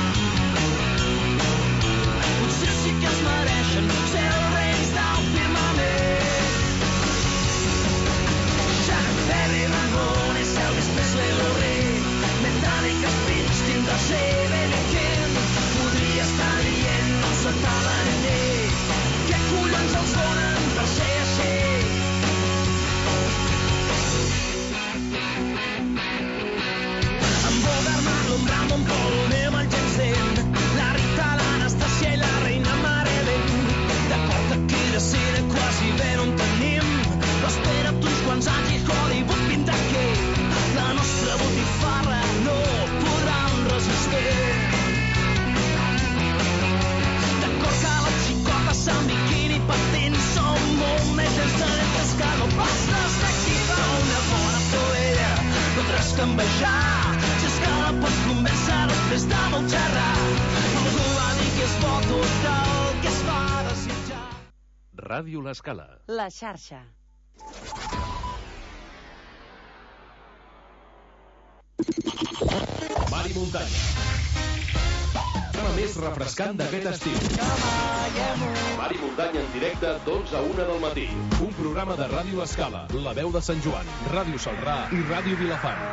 potser sí que es mereixen ser els reis del firmament. Chuck Berry, Ramones, Elvis Presley, Lou Reed, Metallica, Springsteen, Dorsey, Baby King. Podria estar dient, no s'atalen llei. Què collons els donen per ser així? En Bogart, Brandon, Paul, anem al Jensen, la Rita, l'Anastàcia i la reina Marilyn. D'acord, aquí de cine quasi bé no en tenim, però espera't uns quants anys i Hollywood vindrà aquí. La nostra botifarra no podran resistir. D'acord que les xicotes amb biquini patins són molt més llançadentes que no pas les d'aquí. Però una bona paella no tens que envejar, si és que la pots convèncer després de molt xerrar. Algú va dir que és bo tot el que es fa desitjar. Ràdio L'Escala. La xarxa. Mar i muntanya. El més refrescant d'aquest estiu. Mar i muntanya en directe d'11 a 1 del matí. Un programa de Ràdio L'Escala, La Veu de Sant Joan, Ràdio Salrà i Ràdio Vilafant.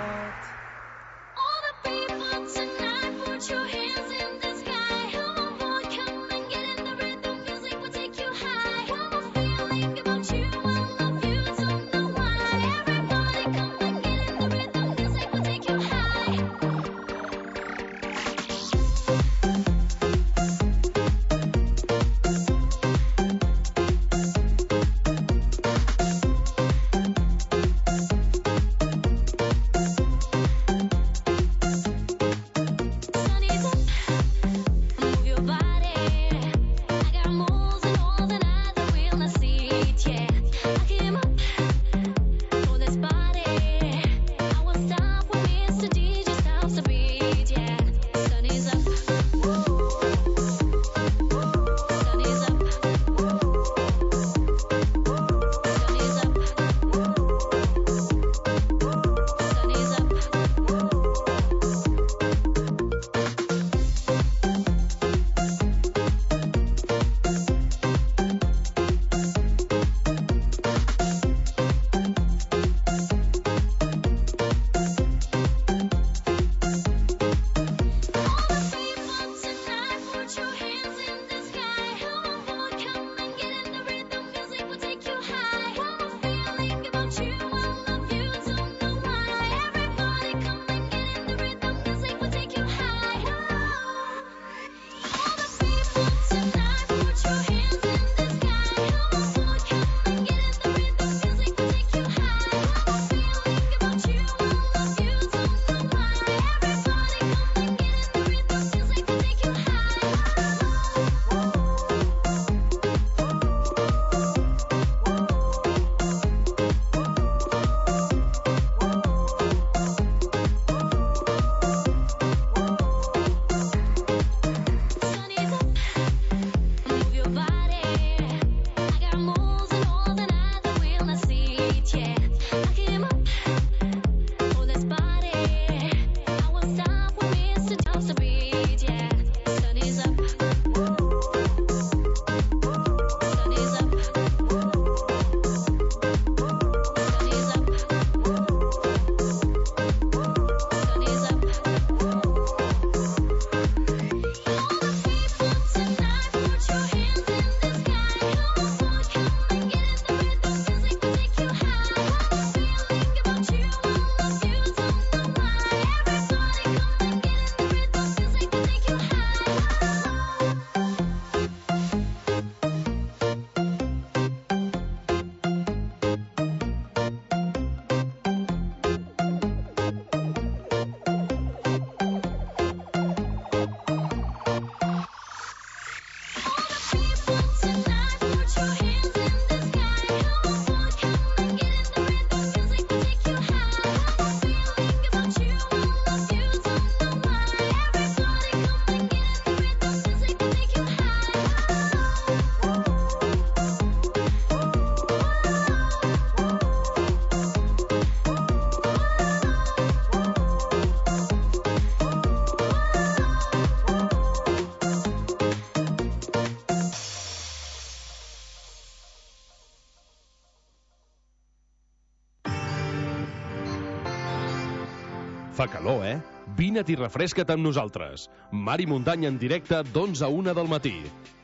Fa calor, eh? Vine't i refresca't amb nosaltres. Mar i muntanya en directe d'11 a 1 del matí.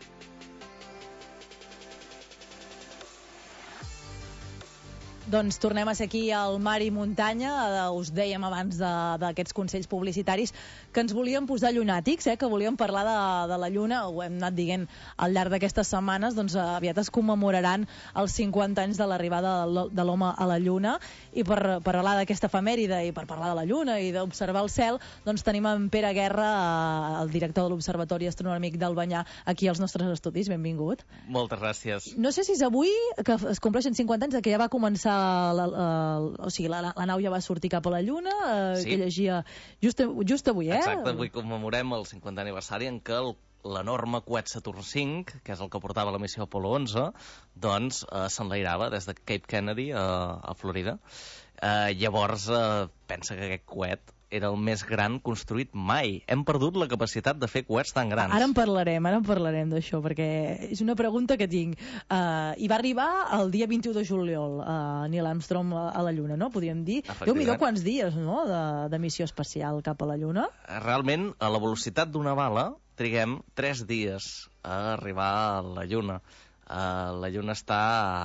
Doncs tornem a ser aquí al Mar i Muntanya. Us dèiem abans d'aquests consells publicitaris que ens volíem posar llunàtics, que volíem parlar de la lluna. Ho hem anat dient al llarg d'aquestes setmanes. Doncs aviat es commemoraran els 50 anys de l'arribada de l'home a la lluna, i per parlar d'aquesta efemèride i per parlar de la lluna i d'observar el cel, doncs tenim en Pere Guerra, el director de l'Observatori Astronòmic d'Albanyà, aquí als nostres estudis. Benvingut. Moltes gràcies. No sé si és avui que es compleixen 50 anys de que ja va començar o sigui, la nau ja va sortir cap a la Lluna, Sí. que llegia just avui, Exacte, avui commemorem el 50 aniversari en què el l'enorme coet Saturn V, que és el que portava la missió Apollo 11, doncs s'enlairava des de Cape Kennedy a Florida. Llavors, pensa que aquest coet era el més gran construït mai. Hem perdut la capacitat de fer coets tan grans. Ara en parlarem d'això, perquè és una pregunta que tinc. I va arribar el dia 21 de juliol Neil Armstrong a la Lluna, no? Podríem dir. Déu-n'hi-do quants dies, no?, de missió espacial cap a la Lluna. Realment, a la velocitat d'una bala, triguem 3 dies a arribar a la Lluna. La Lluna està,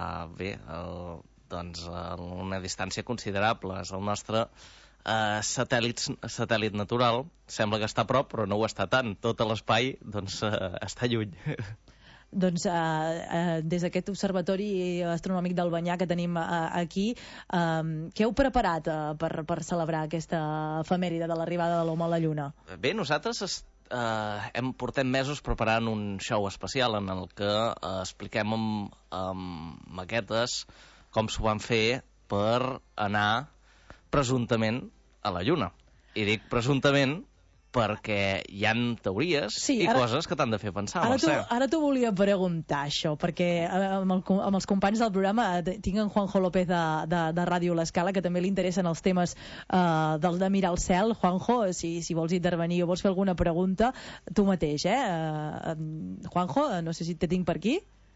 doncs, a una distància considerable. És el nostre satèl·lit natural. Sembla que està a prop, però no ho està tant. Tot l'espai, doncs, està lluny. Doncs des d'aquest observatori astronòmic d'Albanyà que tenim aquí, què heu preparat per celebrar aquesta efemèride de l'arribada de l'home a la Lluna? Bé, nosaltres portem mesos preparant un show especial en el que expliquem amb maquetes com s'ho van fer per anar presumptament a la Lluna. I dic presumptament perquè hi ha teories coses que t'han de fer pensar. Ara t'ho volia preguntar, això, perquè amb els companys del programa tinc en Juanjo López de Ràdio L'Escala, que també li interessen els temes de mirar el cel. Juanjo, si vols intervenir o vols fer alguna pregunta, tu mateix, Juanjo, no sé si te tinc per aquí.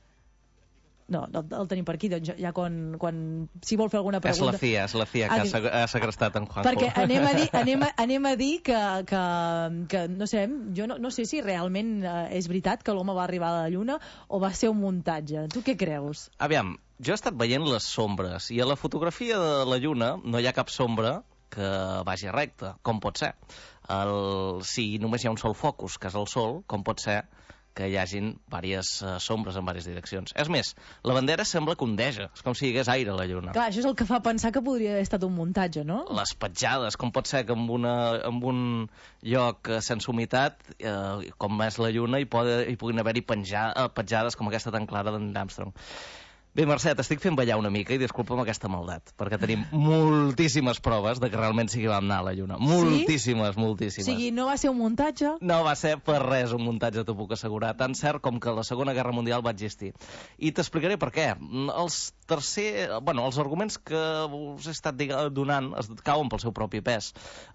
No, el tenim per aquí, doncs ja si vol fer alguna pregunta... És la FIA que ha segrestat en Juanjo. Perquè anem a dir que no sé, jo no sé si realment és veritat que l'home va arribar a la Lluna o va ser un muntatge. Tu què creus? Aviam, jo he estat veient les sombres i a la fotografia de la Lluna no hi ha cap sombra que vagi recta, com pot ser. Si només hi ha un sol focus, que és el Sol, com pot ser que hi hagin diverses sombres en diverses direccions. És més, la bandera sembla que ondeja, és com si hi hagués aire a la Lluna. Clar, això és el que fa pensar que podria haver estat un muntatge, no? Les petjades, com pot ser que en un lloc sense humitat, com és la Lluna, hi puguin haver-hi petjades com aquesta tan clara d'en Armstrong. Bé, Mercè, t'estic fent ballar una mica i disculpa'm aquesta maldat, perquè tenim moltíssimes proves de que realment sí que vam anar a la Lluna. Moltíssimes. O sigui, no va ser un muntatge? No va ser per res un muntatge, t'ho puc assegurar. Tan cert com que la Segona Guerra Mundial va existir. I t'explicaré per què. Els arguments que us he estat donant es cauen pel seu propi pes.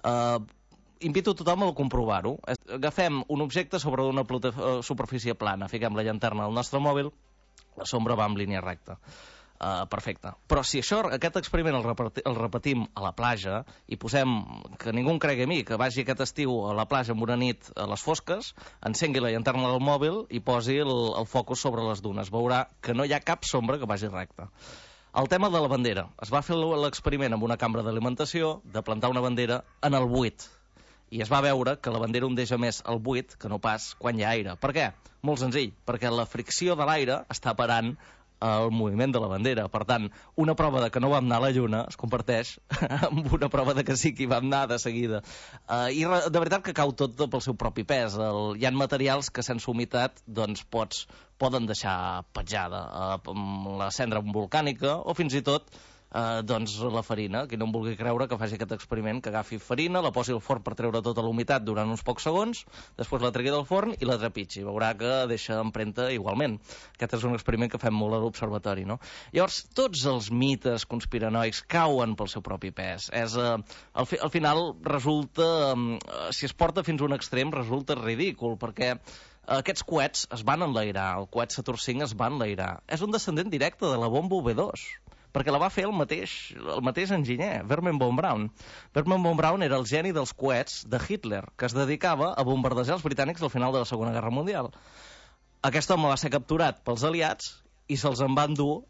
Invito tothom a comprovar-ho. Agafem un objecte sobre una superfície plana, fiquem la llanterna del nostre mòbil, la sombra va en línia recta. Perfecte. Però si aquest experiment el repetim a la platja i posem, que ningú em cregui a mi, que vagi aquest estiu a la platja amb una nit a les fosques, encengui la llanterna del mòbil i posi el focus sobre les dunes, veurà que no hi ha cap sombra que vagi recta. El tema de la bandera. Es va fer l'experiment amb una cambra d'alimentació de plantar una bandera en el buit. I es va veure que la bandera ondeja més al buit que no pas quan hi ha aire. Per què? Molt senzill, perquè la fricció de l'aire està parant el moviment de la bandera. Per tant, una prova de que no vam anar a la Lluna es converteix en una prova de que sí que hi vam anar de seguida. I de veritat que cau tot pel seu propi pes. Hi ha materials que sense humitat doncs, poden deixar petjada. La cendra volcànica o fins i tot la farina. Qui no em vulgui creure que faci aquest experiment, que agafi farina, la posi al forn per treure tota la humitat durant uns pocs segons, després la tregui del forn i la trepitgi. Veurà que deixa empremta igualment. Aquest és un experiment que fem molt a l'observatori, no? Llavors, tots els mites conspiranoics cauen pel seu propi pes. Al final resulta, si es porta fins a un extrem, resulta ridícul, perquè aquests coets es van enlairar, el coet Saturn V es va enlairar. És un descendent directe de la bomba V2, perquè la va fer el mateix enginyer, Wernher von Braun. Wernher von Braun era el geni dels coets de Hitler, que es dedicava a bombardejar els britànics al final de la Segona Guerra Mundial. Aquest home va ser capturat pels aliats i se'ls en van dur,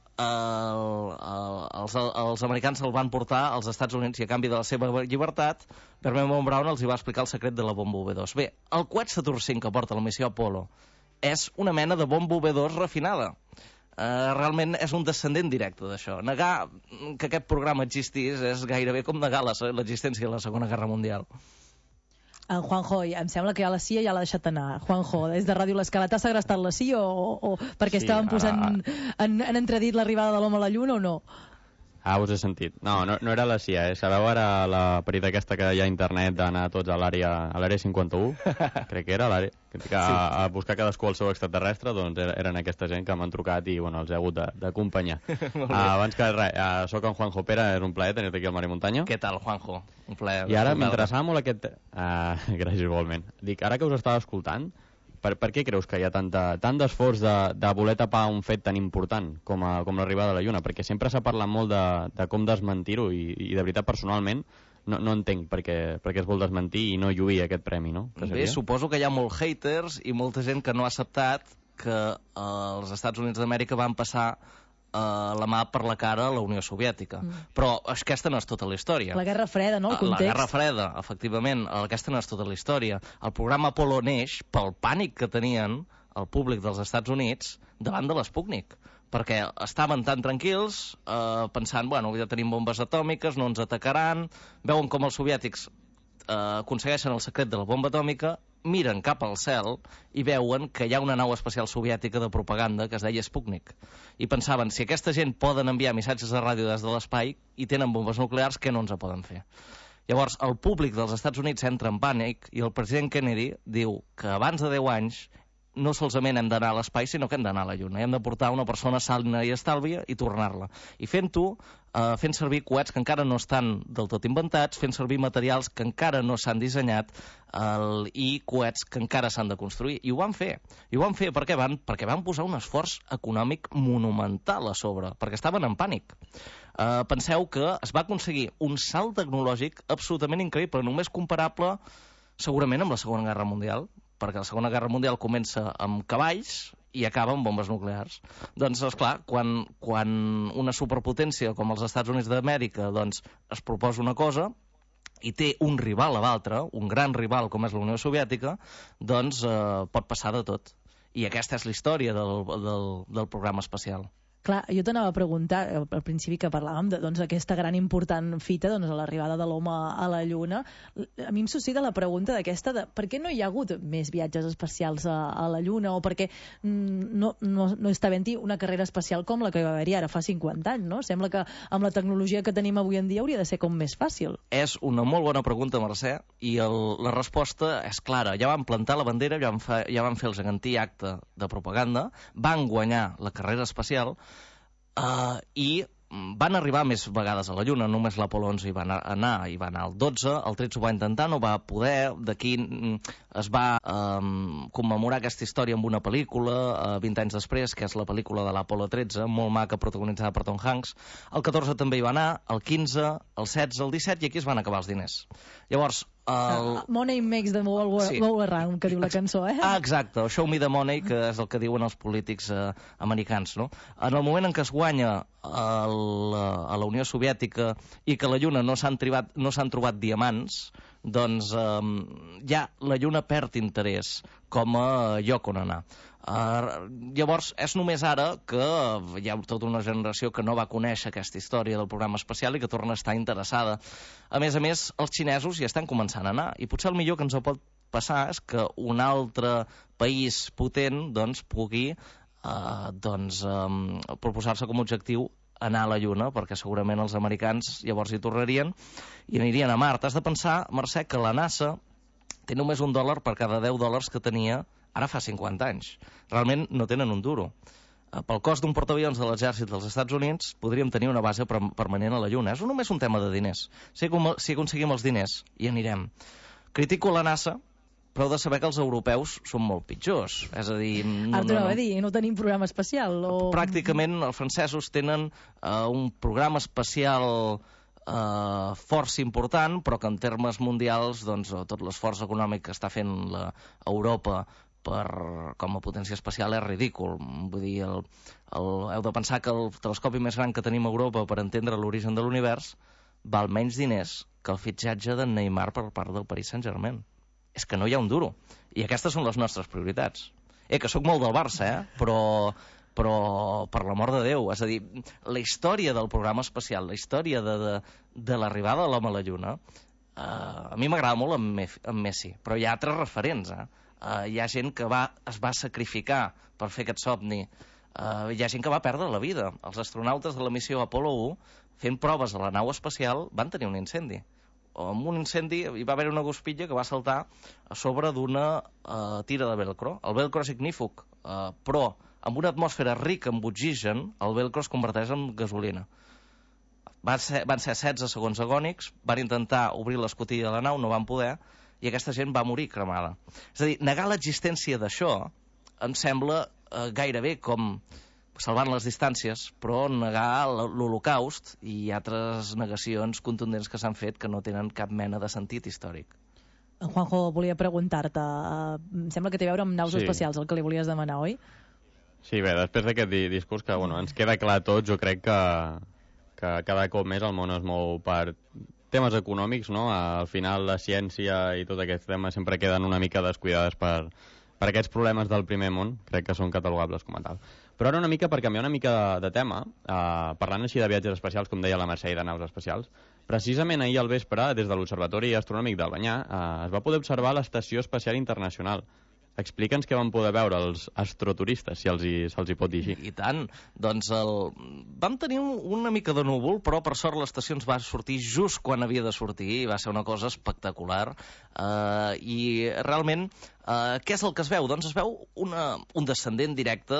els americans se'l van portar als Estats Units i a canvi de la seva llibertat, Wernher von Braun els hi va explicar el secret de la bomba V2. Bé, el coet Saturn V que porta la missió Apollo és una mena de bomba V2 refinada. Realment és un descendent directe d'això. Negar que aquest programa existís és gairebé com negar l'existència de la Segona Guerra Mundial. Juanjo, em sembla que ja la CIA ja l'ha deixat anar. Juanjo, des de Ràdio L'Escala, t'ha segrestat la CIA o perquè estàvem posant en entredit l'arribada de l'home a la Lluna o no? Us he sentit. No era la CIA, Sabeu ara la perita aquesta que hi ha a internet d'anar tots a l'àrea 51? Crec que era l'àrea. A buscar cadascú el seu extraterrestre, doncs eren aquesta gent que m'han trucat i els he hagut d'acompanyar. Abans que res, soc en Juanjo Pera, és un plaer tenir-te aquí al Mar i Muntanya. Què tal, Juanjo? Un plaer. I ara m'interessava molt aquest... Gràcies, igualment. Dic, ara que us estava escoltant, per què creus que hi ha tant d'esforç de voler tapar un fet tan important com l'arribada de la Lluna? Perquè sempre s'ha parlat molt de com desmentir-ho i de veritat, personalment, no entenc per què es vol desmentir i no lluir aquest premi, no? Bé, suposo que hi ha molts haters i molta gent que no ha acceptat que els Estats Units d'Amèrica van passar la mà per la cara a la Unió Soviètica. Però aquesta no és tota la història. La Guerra Freda, no? El context. La Guerra Freda, efectivament. Aquesta no és tota la història. El programa Apollo neix pel pànic que tenien el públic dels Estats Units davant de l'Sputnik. Perquè estaven tan tranquils pensant, bueno, ja tenim bombes atòmiques, no ens atacaran, veuen com els soviètics aconsegueixen el secret de la bomba atòmica, miren cap al cel i veuen que hi ha una nau espacial soviètica de propaganda que es deia Sputnik. I pensaven, si aquesta gent poden enviar missatges de ràdio des de l'espai i tenen bombes nuclears, què no ens poden fer? Llavors, el públic dels Estats Units entra en pànic i el president Kennedy diu que abans de 10 anys no solament hem d'anar a l'espai, sinó que hem d'anar a la Lluna. Hem de portar una persona sana i estàlvia i tornar-la. I fent servir coets que encara no estan del tot inventats, fent servir materials que encara no s'han dissenyat i coets que encara s'han de construir. I ho van fer. I ho van fer perquè van posar un esforç econòmic monumental a sobre, perquè estaven en pànic. Penseu que es va aconseguir un salt tecnològic absolutament increïble, només comparable segurament amb la Segona Guerra Mundial, perquè la Segona Guerra Mundial comença amb cavalls i acaba amb bombes nuclears. Doncs, esclar, quan una superpotència com els Estats Units d'Amèrica es proposa una cosa i té un rival a l'altre, un gran rival com és la Unió Soviètica, doncs pot passar de tot. I aquesta és la història del programa espacial. Clar, jo t'anava a preguntar, al principi que parlàvem d'aquesta gran important fita, a l'arribada de l'home a la Lluna. A mi em suscita la pregunta d'aquesta de per què no hi ha hagut més viatges espacials a la Lluna, o per què no està havent-hi una carrera espacial com la que va haver-hi ara fa 50 anys, no? Sembla que amb la tecnologia que tenim avui en dia hauria de ser com més fàcil. És una molt bona pregunta, Mercè, i la resposta és clara. Ja van plantar la bandera, ja van fer el gegantí acte de propaganda, van guanyar la carrera espacial, i van arribar més vegades a la Lluna. Només l'Apolo 11 hi va anar el 12, el 13 ho va intentar, no va poder. D'aquí es va commemorar aquesta història amb una pel·lícula 20 anys després, que és la pel·lícula de l'Apolo 13, molt maca, protagonitzada per Tom Hanks. El 14 també hi va anar, el 15, el 16, el 17, i aquí es van acabar els diners. Llavors, Money makes the world go around, que diu la cançó, exacte, show me the money, que és el que diuen els polítics americans, no? En el moment en què es guanya a la Unió Soviètica i que a la Lluna no s'han trobat diamants, doncs ja la Lluna perd interès com a lloc on anar. Llavors és només ara que hi ha tota una generació que no va conèixer aquesta història del programa espacial i que torna a estar interessada. A més, els xinesos hi estan començant a anar, i potser el millor que ens pot passar és que un altre país potent pugui proposar-se com a objectiu anar a la Lluna, perquè segurament els americans llavors hi tornarien i anirien a Mart. Has de pensar, Mercè, que la NASA té només $1 per cada $10 que tenia ara fa 50 anys. Realment no tenen un duro. Pel cost d'un portaavions de l'exèrcit dels Estats Units podríem tenir una base permanent a la Lluna. És només un tema de diners. Si aconseguim els diners, hi anirem. Critico la NASA, però heu de saber que els europeus són molt pitjors. És a dir... no tenim programa espacial. Pràcticament els francesos tenen un programa espacial força important, però que en termes mundials tot l'esforç econòmic que està fent Europa com a potència espacial és ridícul. Vull dir, heu de pensar que el telescopi més gran que tenim a Europa per entendre l'origen de l'univers val menys diners que el fitxatge de Neymar per part del Paris Saint-Germain. És que no hi ha un duro. I aquestes són les nostres prioritats. Que sóc molt del Barça, però per l'amor de Déu, és a dir, la història del programa espacial, la història de l'arribada de l'home a la Lluna, a mi m'agrada molt en Messi, però hi ha altres referents, hi ha gent que es va sacrificar per fer aquest somni, hi ha gent que va perdre la vida. Els astronautes de la missió Apolo 1 fent proves a la nau espacial, van tenir un incendi. Amb un incendi hi va haver una guspilla que va saltar a sobre d'una tira de velcro. El velcro és ignífug, però amb una atmosfera rica en oxigen, el velcro es converteix en gasolina. Van ser 16 segons agònics, van intentar obrir l'escotilla de la nau, no van poder, i aquesta gent va morir cremada. És a dir, negar l'existència d'això em sembla gairebé com, salvant les distàncies, però negar l'Holocaust i altres negacions contundents que s'han fet que no tenen cap mena de sentit històric. Juanjo, volia preguntar-te, em sembla que té a veure amb naus espacials, el que li volies demanar, oi? Sí, bé, després d'aquest discurs que ens queda clar a tots, jo crec que cada cop més el món es mou per temes econòmics, no? Al final la ciència i tots aquests temes sempre queden una mica descuidades per aquests problemes del primer món, crec que són catalogables com a tal. Però ara una mica, per canviar una mica de tema, parlant així de viatges espacials, com deia la Mercè, i de naus espacials, precisament ahir al vespre, des de l'Observatori Astronòmic d'Albanyà, es va poder observar l'Estació Espacial Internacional. Explica'ns què van poder veure els astroturistes, si se'ls hi pot dir així. I tant. Doncs vam tenir una mica de núvol, però per sort l'estació ens va sortir just quan havia de sortir, i va ser una cosa espectacular. I realment, què és el que es veu? Doncs es veu un descendent directe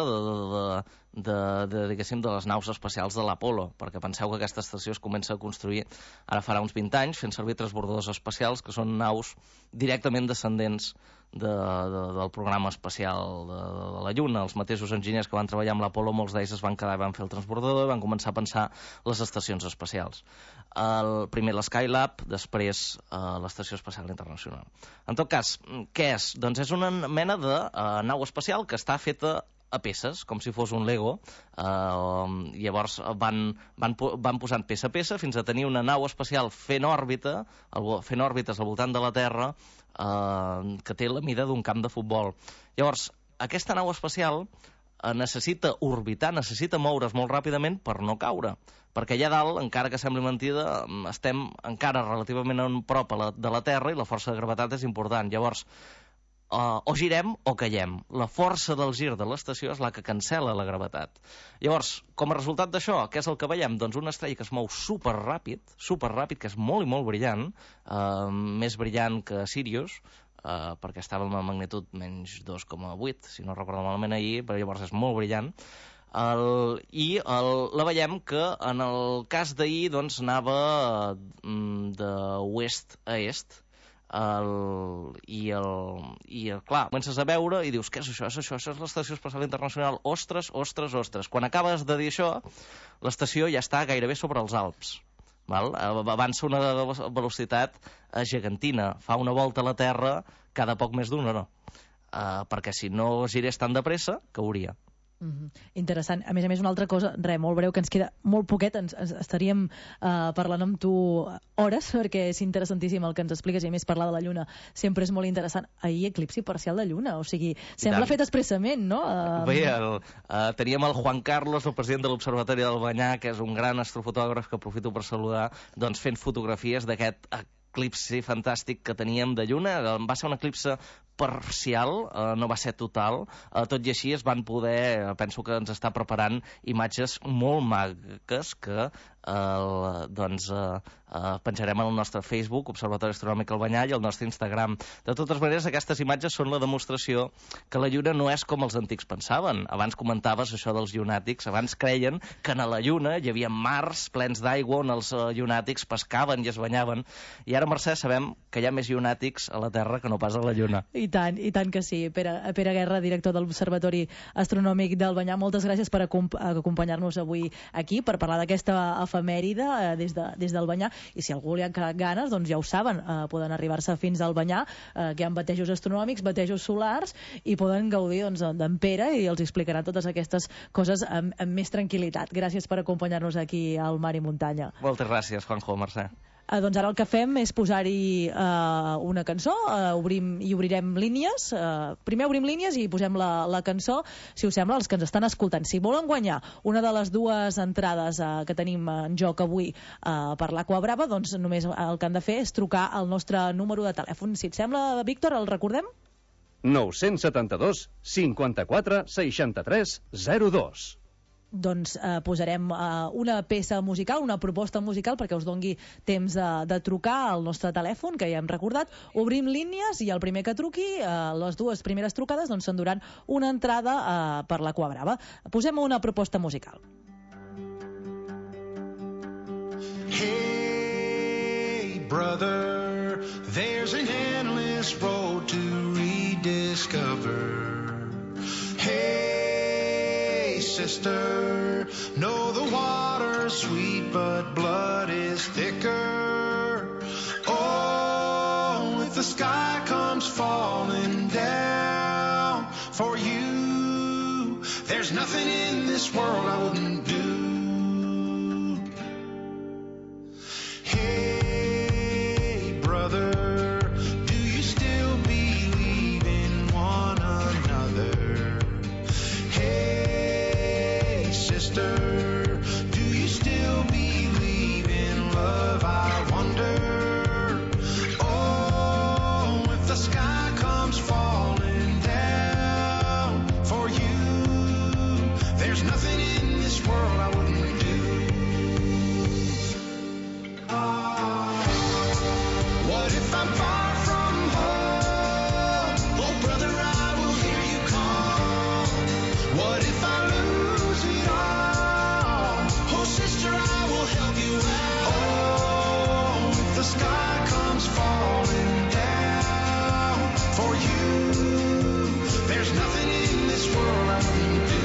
de les naus espacials de l'Apolo, perquè penseu que aquesta estació es comença a construir ara farà uns 20 anys, fent servir transbordadors espacials, que són naus directament descendents del programa espacial de la Lluna. Els mateixos enginyers que van treballar amb l'Apolo, molts d'ells es van quedar i van fer el transbordador i van començar a pensar les estacions espacials. Primer l'Skylab, després l'Estació Espacial Internacional. En tot cas, què és? Doncs és una mena de nau espacial que està feta a peces, com si fos un Lego. Llavors van posant peça a peça fins a tenir una nau espacial fent òrbites al voltant de la Terra, que té la mida d'un camp de futbol. Llavors, aquesta nau espacial necessita orbitar, necessita moure's molt ràpidament per no caure, perquè allà dalt, encara que sembli mentida, estem encara relativament a prop de la Terra i la força de gravetat és important. Llavors, o girem o caiem. La força del gir de l'estació és la que cancel·la la gravetat. Llavors, com a resultat d'això, què és el que veiem? Doncs una estrella que es mou superràpid, que és molt i molt brillant, més brillant que Sirius, perquè estava en una magnitud menys 2,8, si no recordo malament ahir, però llavors és molt brillant. La veiem que en el cas d'ahir doncs anava d'oest a est, clar, comences a veure i dius, què és això? Això és l'Estació Espacial Internacional. Ostres. Quan acabes de dir això, l'estació ja està gairebé sobre els Alps. Avança una velocitat gegantina, fa una volta a la Terra cada poc més d'una hora, perquè si no girés tan de pressa, cauria. Interessant. A més, una altra cosa, molt breu, que ens queda molt poquet, ens estaríem parlant amb tu hores, perquè és interessantíssim el que ens expliques, i a més parlar de la Lluna sempre és molt interessant. Ahir eclipsi parcial de Lluna, o sigui, sembla fet expressament, no? Bé, teníem el Juan Carlos, el president de l'Observatori d'Albanyà, que és un gran astrofotògraf que aprofito per saludar, doncs fent fotografies d'aquest eclipsi fantàstic que teníem de Lluna. Va ser un eclipsi parcial, no va ser total, tot i així es van poder, penso que ens està preparant imatges molt maques que penjarem al nostre Facebook, Observatori Astronòmic Albanyà, i al nostre Instagram. De totes maneres, aquestes imatges són la demostració que la Lluna no és com els antics pensaven. Abans comentaves això dels llunàtics, abans creien que a la Lluna hi havia mars plens d'aigua on els llunàtics pescaven i es banyaven, i ara, Mercè, sabem que hi ha més llunàtics a la Terra que no pas a la Lluna. I tant que sí. Pere Guerra, director de l'Observatori Astronòmic d'Albanyà, moltes gràcies per acompanyar-nos avui aquí, per parlar d'aquesta efemèride des d'Albanyà, i si algú li ha quedat ganes, doncs ja ho saben, poden arribar-se fins a Albanyà, que hi ha batejos astronòmics, batejos solars, i poden gaudir d'en Pere, i els explicarà totes aquestes coses amb més tranquil·litat. Gràcies per acompanyar-nos aquí al Mar i Muntanya. Moltes gràcies, Juanjo, Mercè. Doncs ara el que fem és posar-hi una cançó, obrirem línies. Primer obrim línies i posem la cançó, si us sembla, els que ens estan escoltant. Si volen guanyar una de les dues entrades que tenim en joc avui per l'Aqua Brava, doncs només el que han de fer és trucar al nostre número de telèfon. Si et sembla, Víctor, el recordem? 972 54 63 02. doncs posarem una peça musical, una proposta musical perquè us dongui temps de trucar al nostre telèfon, que ja hem recordat. Obrim línies i el primer que truqui, les dues primeres trucades, doncs s'enduran una entrada per l'Aqua Brava. Posem una proposta musical. Hey, brother, there's an endless road to rediscover. Hey, sister, know the water's sweet, but blood is thicker. Oh, if the sky comes falling down for you, there's nothing in this world I wouldn't do. Hey, brother, do you still believe in one another? Hey, sister, do you still believe in love? I wonder. Oh, if the sky comes falling down for you, there's nothing in this world I wouldn't do. What if I'm far from home? Oh, brother, I will hear you call. What if I lose it all? Oh, sister, I will help you out. Oh, if the sky comes falling down for you, there's nothing in this world I wouldn't do.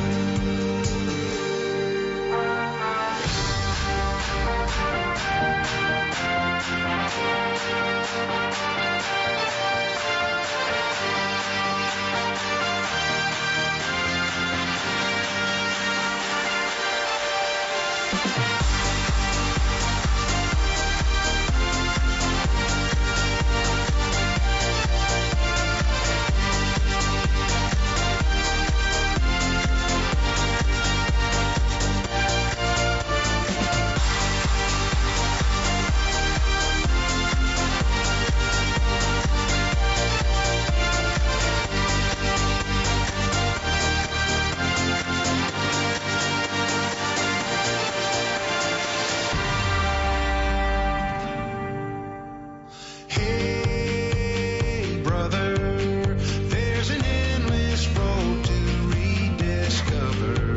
Hey, brother, there's an endless road to rediscover.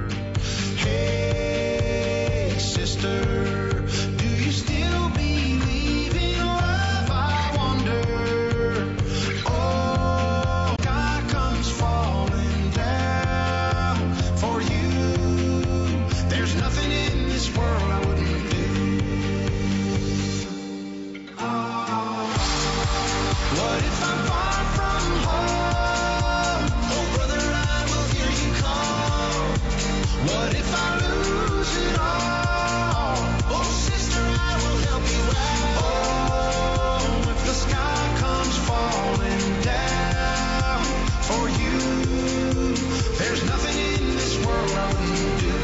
Hey, sister, do you still believe in love? I wonder. Oh, sky comes falling down for you. There's nothing in this world I wouldn't do. What if I'm far from home? Oh, brother, I will hear you call. What if I lose it all? Oh, sister, I will help you out. Oh, if the sky comes falling down for you, there's nothing in this world I wouldn't do.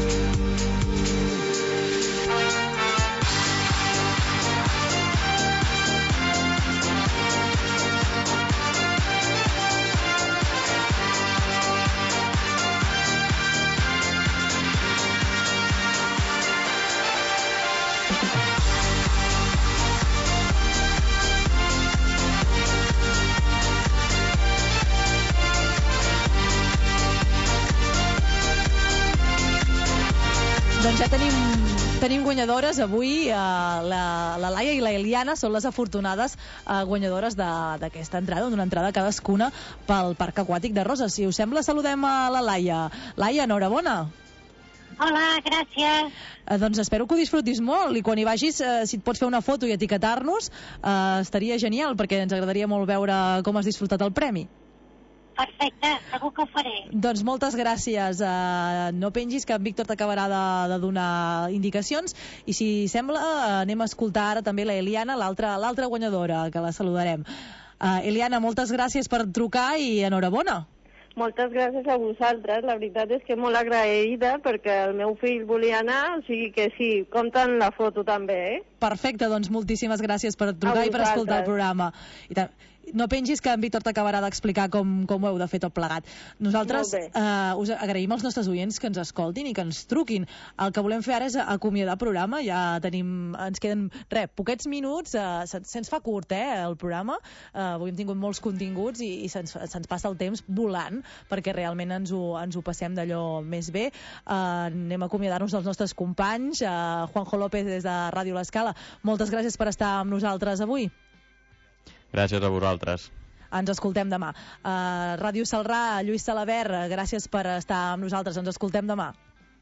Doncs ja tenim guanyadores avui. La Laia i la Eliana són les afortunades guanyadores d'aquesta entrada, d'una entrada cadascuna pel Parc Aquàtic de Roses. Si us sembla, saludem a la Laia. Laia, enhorabona. Hola, gràcies. Doncs espero que ho disfrutis molt i quan hi vagis, si et pots fer una foto i etiquetar-nos, estaria genial, perquè ens agradaria molt veure com has disfrutat el premi. Perfecte, segur que ho faré. Doncs moltes gràcies. No pengis, que en Víctor t'acabarà de donar indicacions. I si sembla, anem a escoltar ara també la Eliana, l'altra guanyadora, que la saludarem. Eliana, moltes gràcies per trucar i enhorabona. Moltes gràcies a vosaltres. La veritat és que molt agraïda perquè el meu fill volia anar, o sigui que sí, compta en la foto també, Perfecte, doncs moltíssimes gràcies per trucar i per escoltar el programa. no pengis, que en Víctor t'acabarà d'explicar com ho heu de fer tot plegat. Nosaltres us agraïm als nostres oients que ens escoltin i que ens truquin. El que volem fer ara és acomiadar programa. Ja ens queden, poquets minuts. Se'ns fa curt, el programa. Avui hem tingut molts continguts i se'ns passa el temps volant, perquè realment ens ho passem d'allò més bé. Anem a acomiadar-nos dels nostres companys. Juanjo López, des de Ràdio L'Escala, moltes gràcies per estar amb nosaltres avui. Gràcies a vosaltres. Ens escoltem demà. Ràdio Salrà, Lluís Salabert, gràcies per estar amb nosaltres. Ens escoltem demà.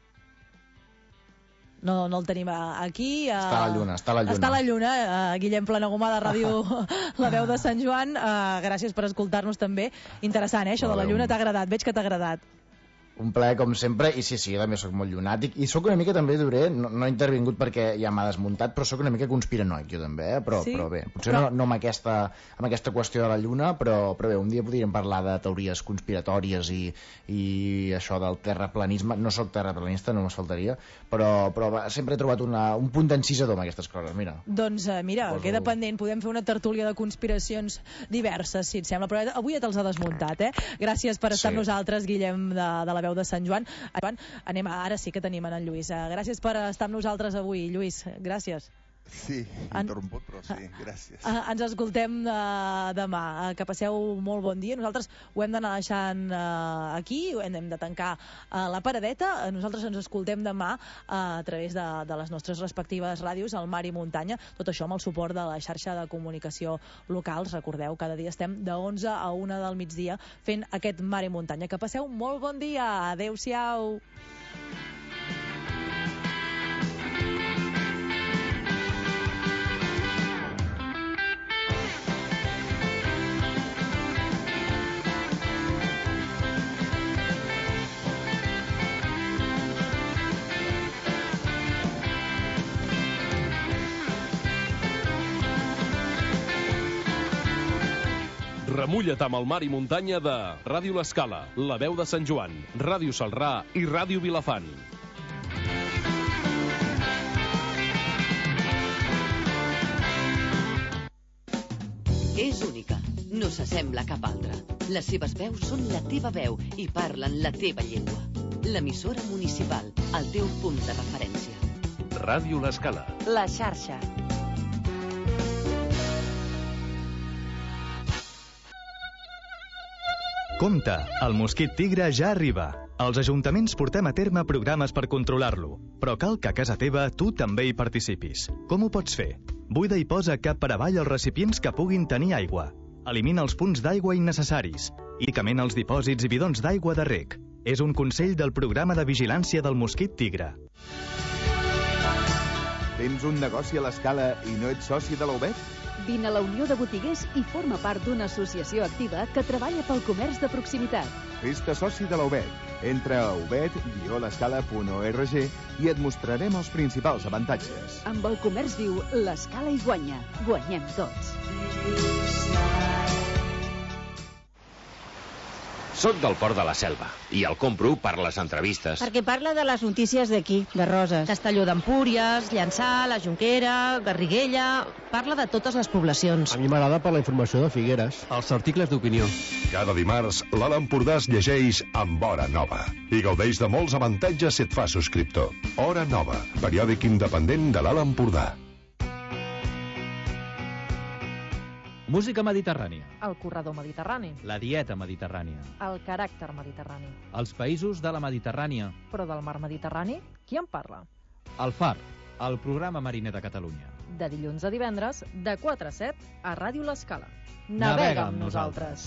No el tenim aquí. Està a la lluna. Guillem Planagumà, de Ràdio La Veu de Sant Joan. Gràcies per escoltar-nos també. Interessant, això de la lluna. T'ha agradat? Veig que t'ha agradat. Un plaer, com sempre, i sí, també sóc molt llunàtic, i sóc una mica també, Duré, no he intervingut perquè ja m'ha desmuntat, però sóc una mica conspiranoic jo també, però bé, potser no amb aquesta qüestió de la lluna, però bé, un dia podríem parlar de teories conspiratòries i això del terraplanisme. No sóc terraplanista, només faltaria, però sempre he trobat un punt d'encisador amb aquestes coses, mira. Doncs mira, queda pendent, podem fer una tertúlia de conspiracions diverses, si et sembla, però avui ja te'ls ha desmuntat, Gràcies per estar amb nosaltres, Guillem, de La Veu de Sant Joan. Ara sí que tenim en Lluís. Gràcies per estar amb nosaltres avui, Lluís. Gràcies. Sí, interromput, però sí, gràcies. Ens escoltem demà. Que passeu molt bon dia. Nosaltres ho hem d'anar deixant aquí, hem de tancar la paradeta. Nosaltres ens escoltem demà a través de les nostres respectives ràdios, al Mar i Muntanya. Tot això amb el suport de la xarxa de comunicació locals. Recordeu, cada dia estem de 11 a 1 del migdia fent aquest Mar i Muntanya. Que passeu molt bon dia. Adéu-siau. Remulla't amb el Mar i Muntanya de Ràdio L'Escala, La Veu de Sant Joan, Ràdio Salrà i Ràdio Vilafant. És única, no s'assembla a cap altra. Les seves veus són la teva veu i parlen la teva llengua. L'emissora municipal, el teu punt de referència. Ràdio L'Escala. La xarxa. Compte, el mosquit tigre ja arriba. Els ajuntaments portem a terme programes per controlar-lo, però cal que a casa teva tu també hi participis. Com ho pots fer? Buida i posa cap per avall els recipients que puguin tenir aigua. Elimina els punts d'aigua innecessaris. Únicament els dipòsits i bidons d'aigua de reg. És un consell del programa de vigilància del mosquit tigre. Tens un negoci a l'Escala i no ets soci de la UBET? Vine a la Unió de Botiguers i forma part d'una associació activa que treballa pel comerç de proximitat. Fes-te soci de la UBET. Entra a ubet-l'escala.org i et mostrarem els principals avantatges. Amb el comerç viu, l'Escala hi guanya. Guanyem tots. Soc del Port de la Selva i el compro per les entrevistes. Perquè parla de les notícies d'aquí, de Roses. Castelló d'Empúries, Llançà, la Jonquera, Garriguella... Parla de totes les poblacions. A mi m'agrada per la informació de Figueres. Els articles d'opinió. Cada dimarts, l'Alt Empordà es llegeix amb Hora Nova i gaudeix de molts avantatges si et fa subscriptor. Hora Nova, periòdic independent de l'Alt Empordà. Música mediterrània. El corredor mediterrani. La dieta mediterrània. El caràcter mediterrani. Els països de la Mediterrània. Però del mar Mediterrani, qui en parla? El Far, el programa mariner de Catalunya. De dilluns a divendres, de 4 a 7, a Ràdio L'Escala. Navega amb nosaltres.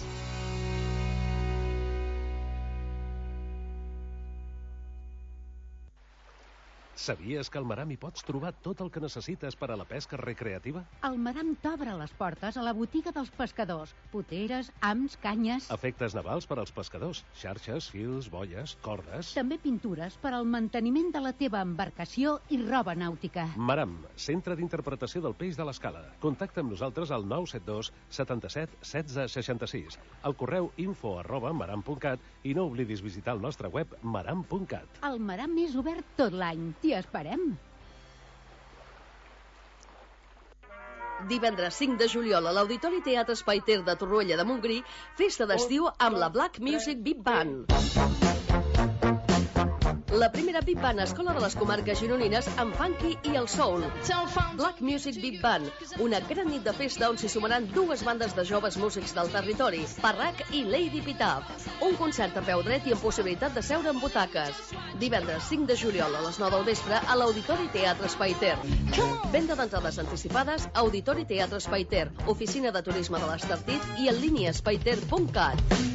Sabies que al Maram hi pots trobar tot el que necessites per a la pesca recreativa? El Maram t'obre les portes a la botiga dels pescadors. Poteres, hams, canyes... Efectes navals per als pescadors. Xarxes, fils, boies, cordes... També pintures per al manteniment de la teva embarcació i roba nàutica. Maram, centre d'interpretació del peix de l'Escala. Contacta amb nosaltres al 972 77 16 66. Al correu info@maram.cat i no oblidis visitar el nostre web maram.cat. El Maram és obert tot l'any. T'hi esperem. Divendres 5 de juliol a l'Auditori Teatre Espai Ter de Torroella de Montgrí, festa d'estiu amb la Black Music Big Band. La primera Big Band a Escola de les Comarques Gironines amb funky i el soul. Black Music Big Band, una gran nit de festa on s'hi sumaran dues bandes de joves músics del territori, Parrac i Lady Pitaf. Un concert a peu dret i amb possibilitat de seure en butaques. Divendres 5 de juliol a les 9 del vespre a l'Auditori Teatre Espai Ter. Venda d'entrades anticipades a Auditori Teatre Espai Ter, Oficina de Turisme de l'Estartit i en línia espaiter.cat.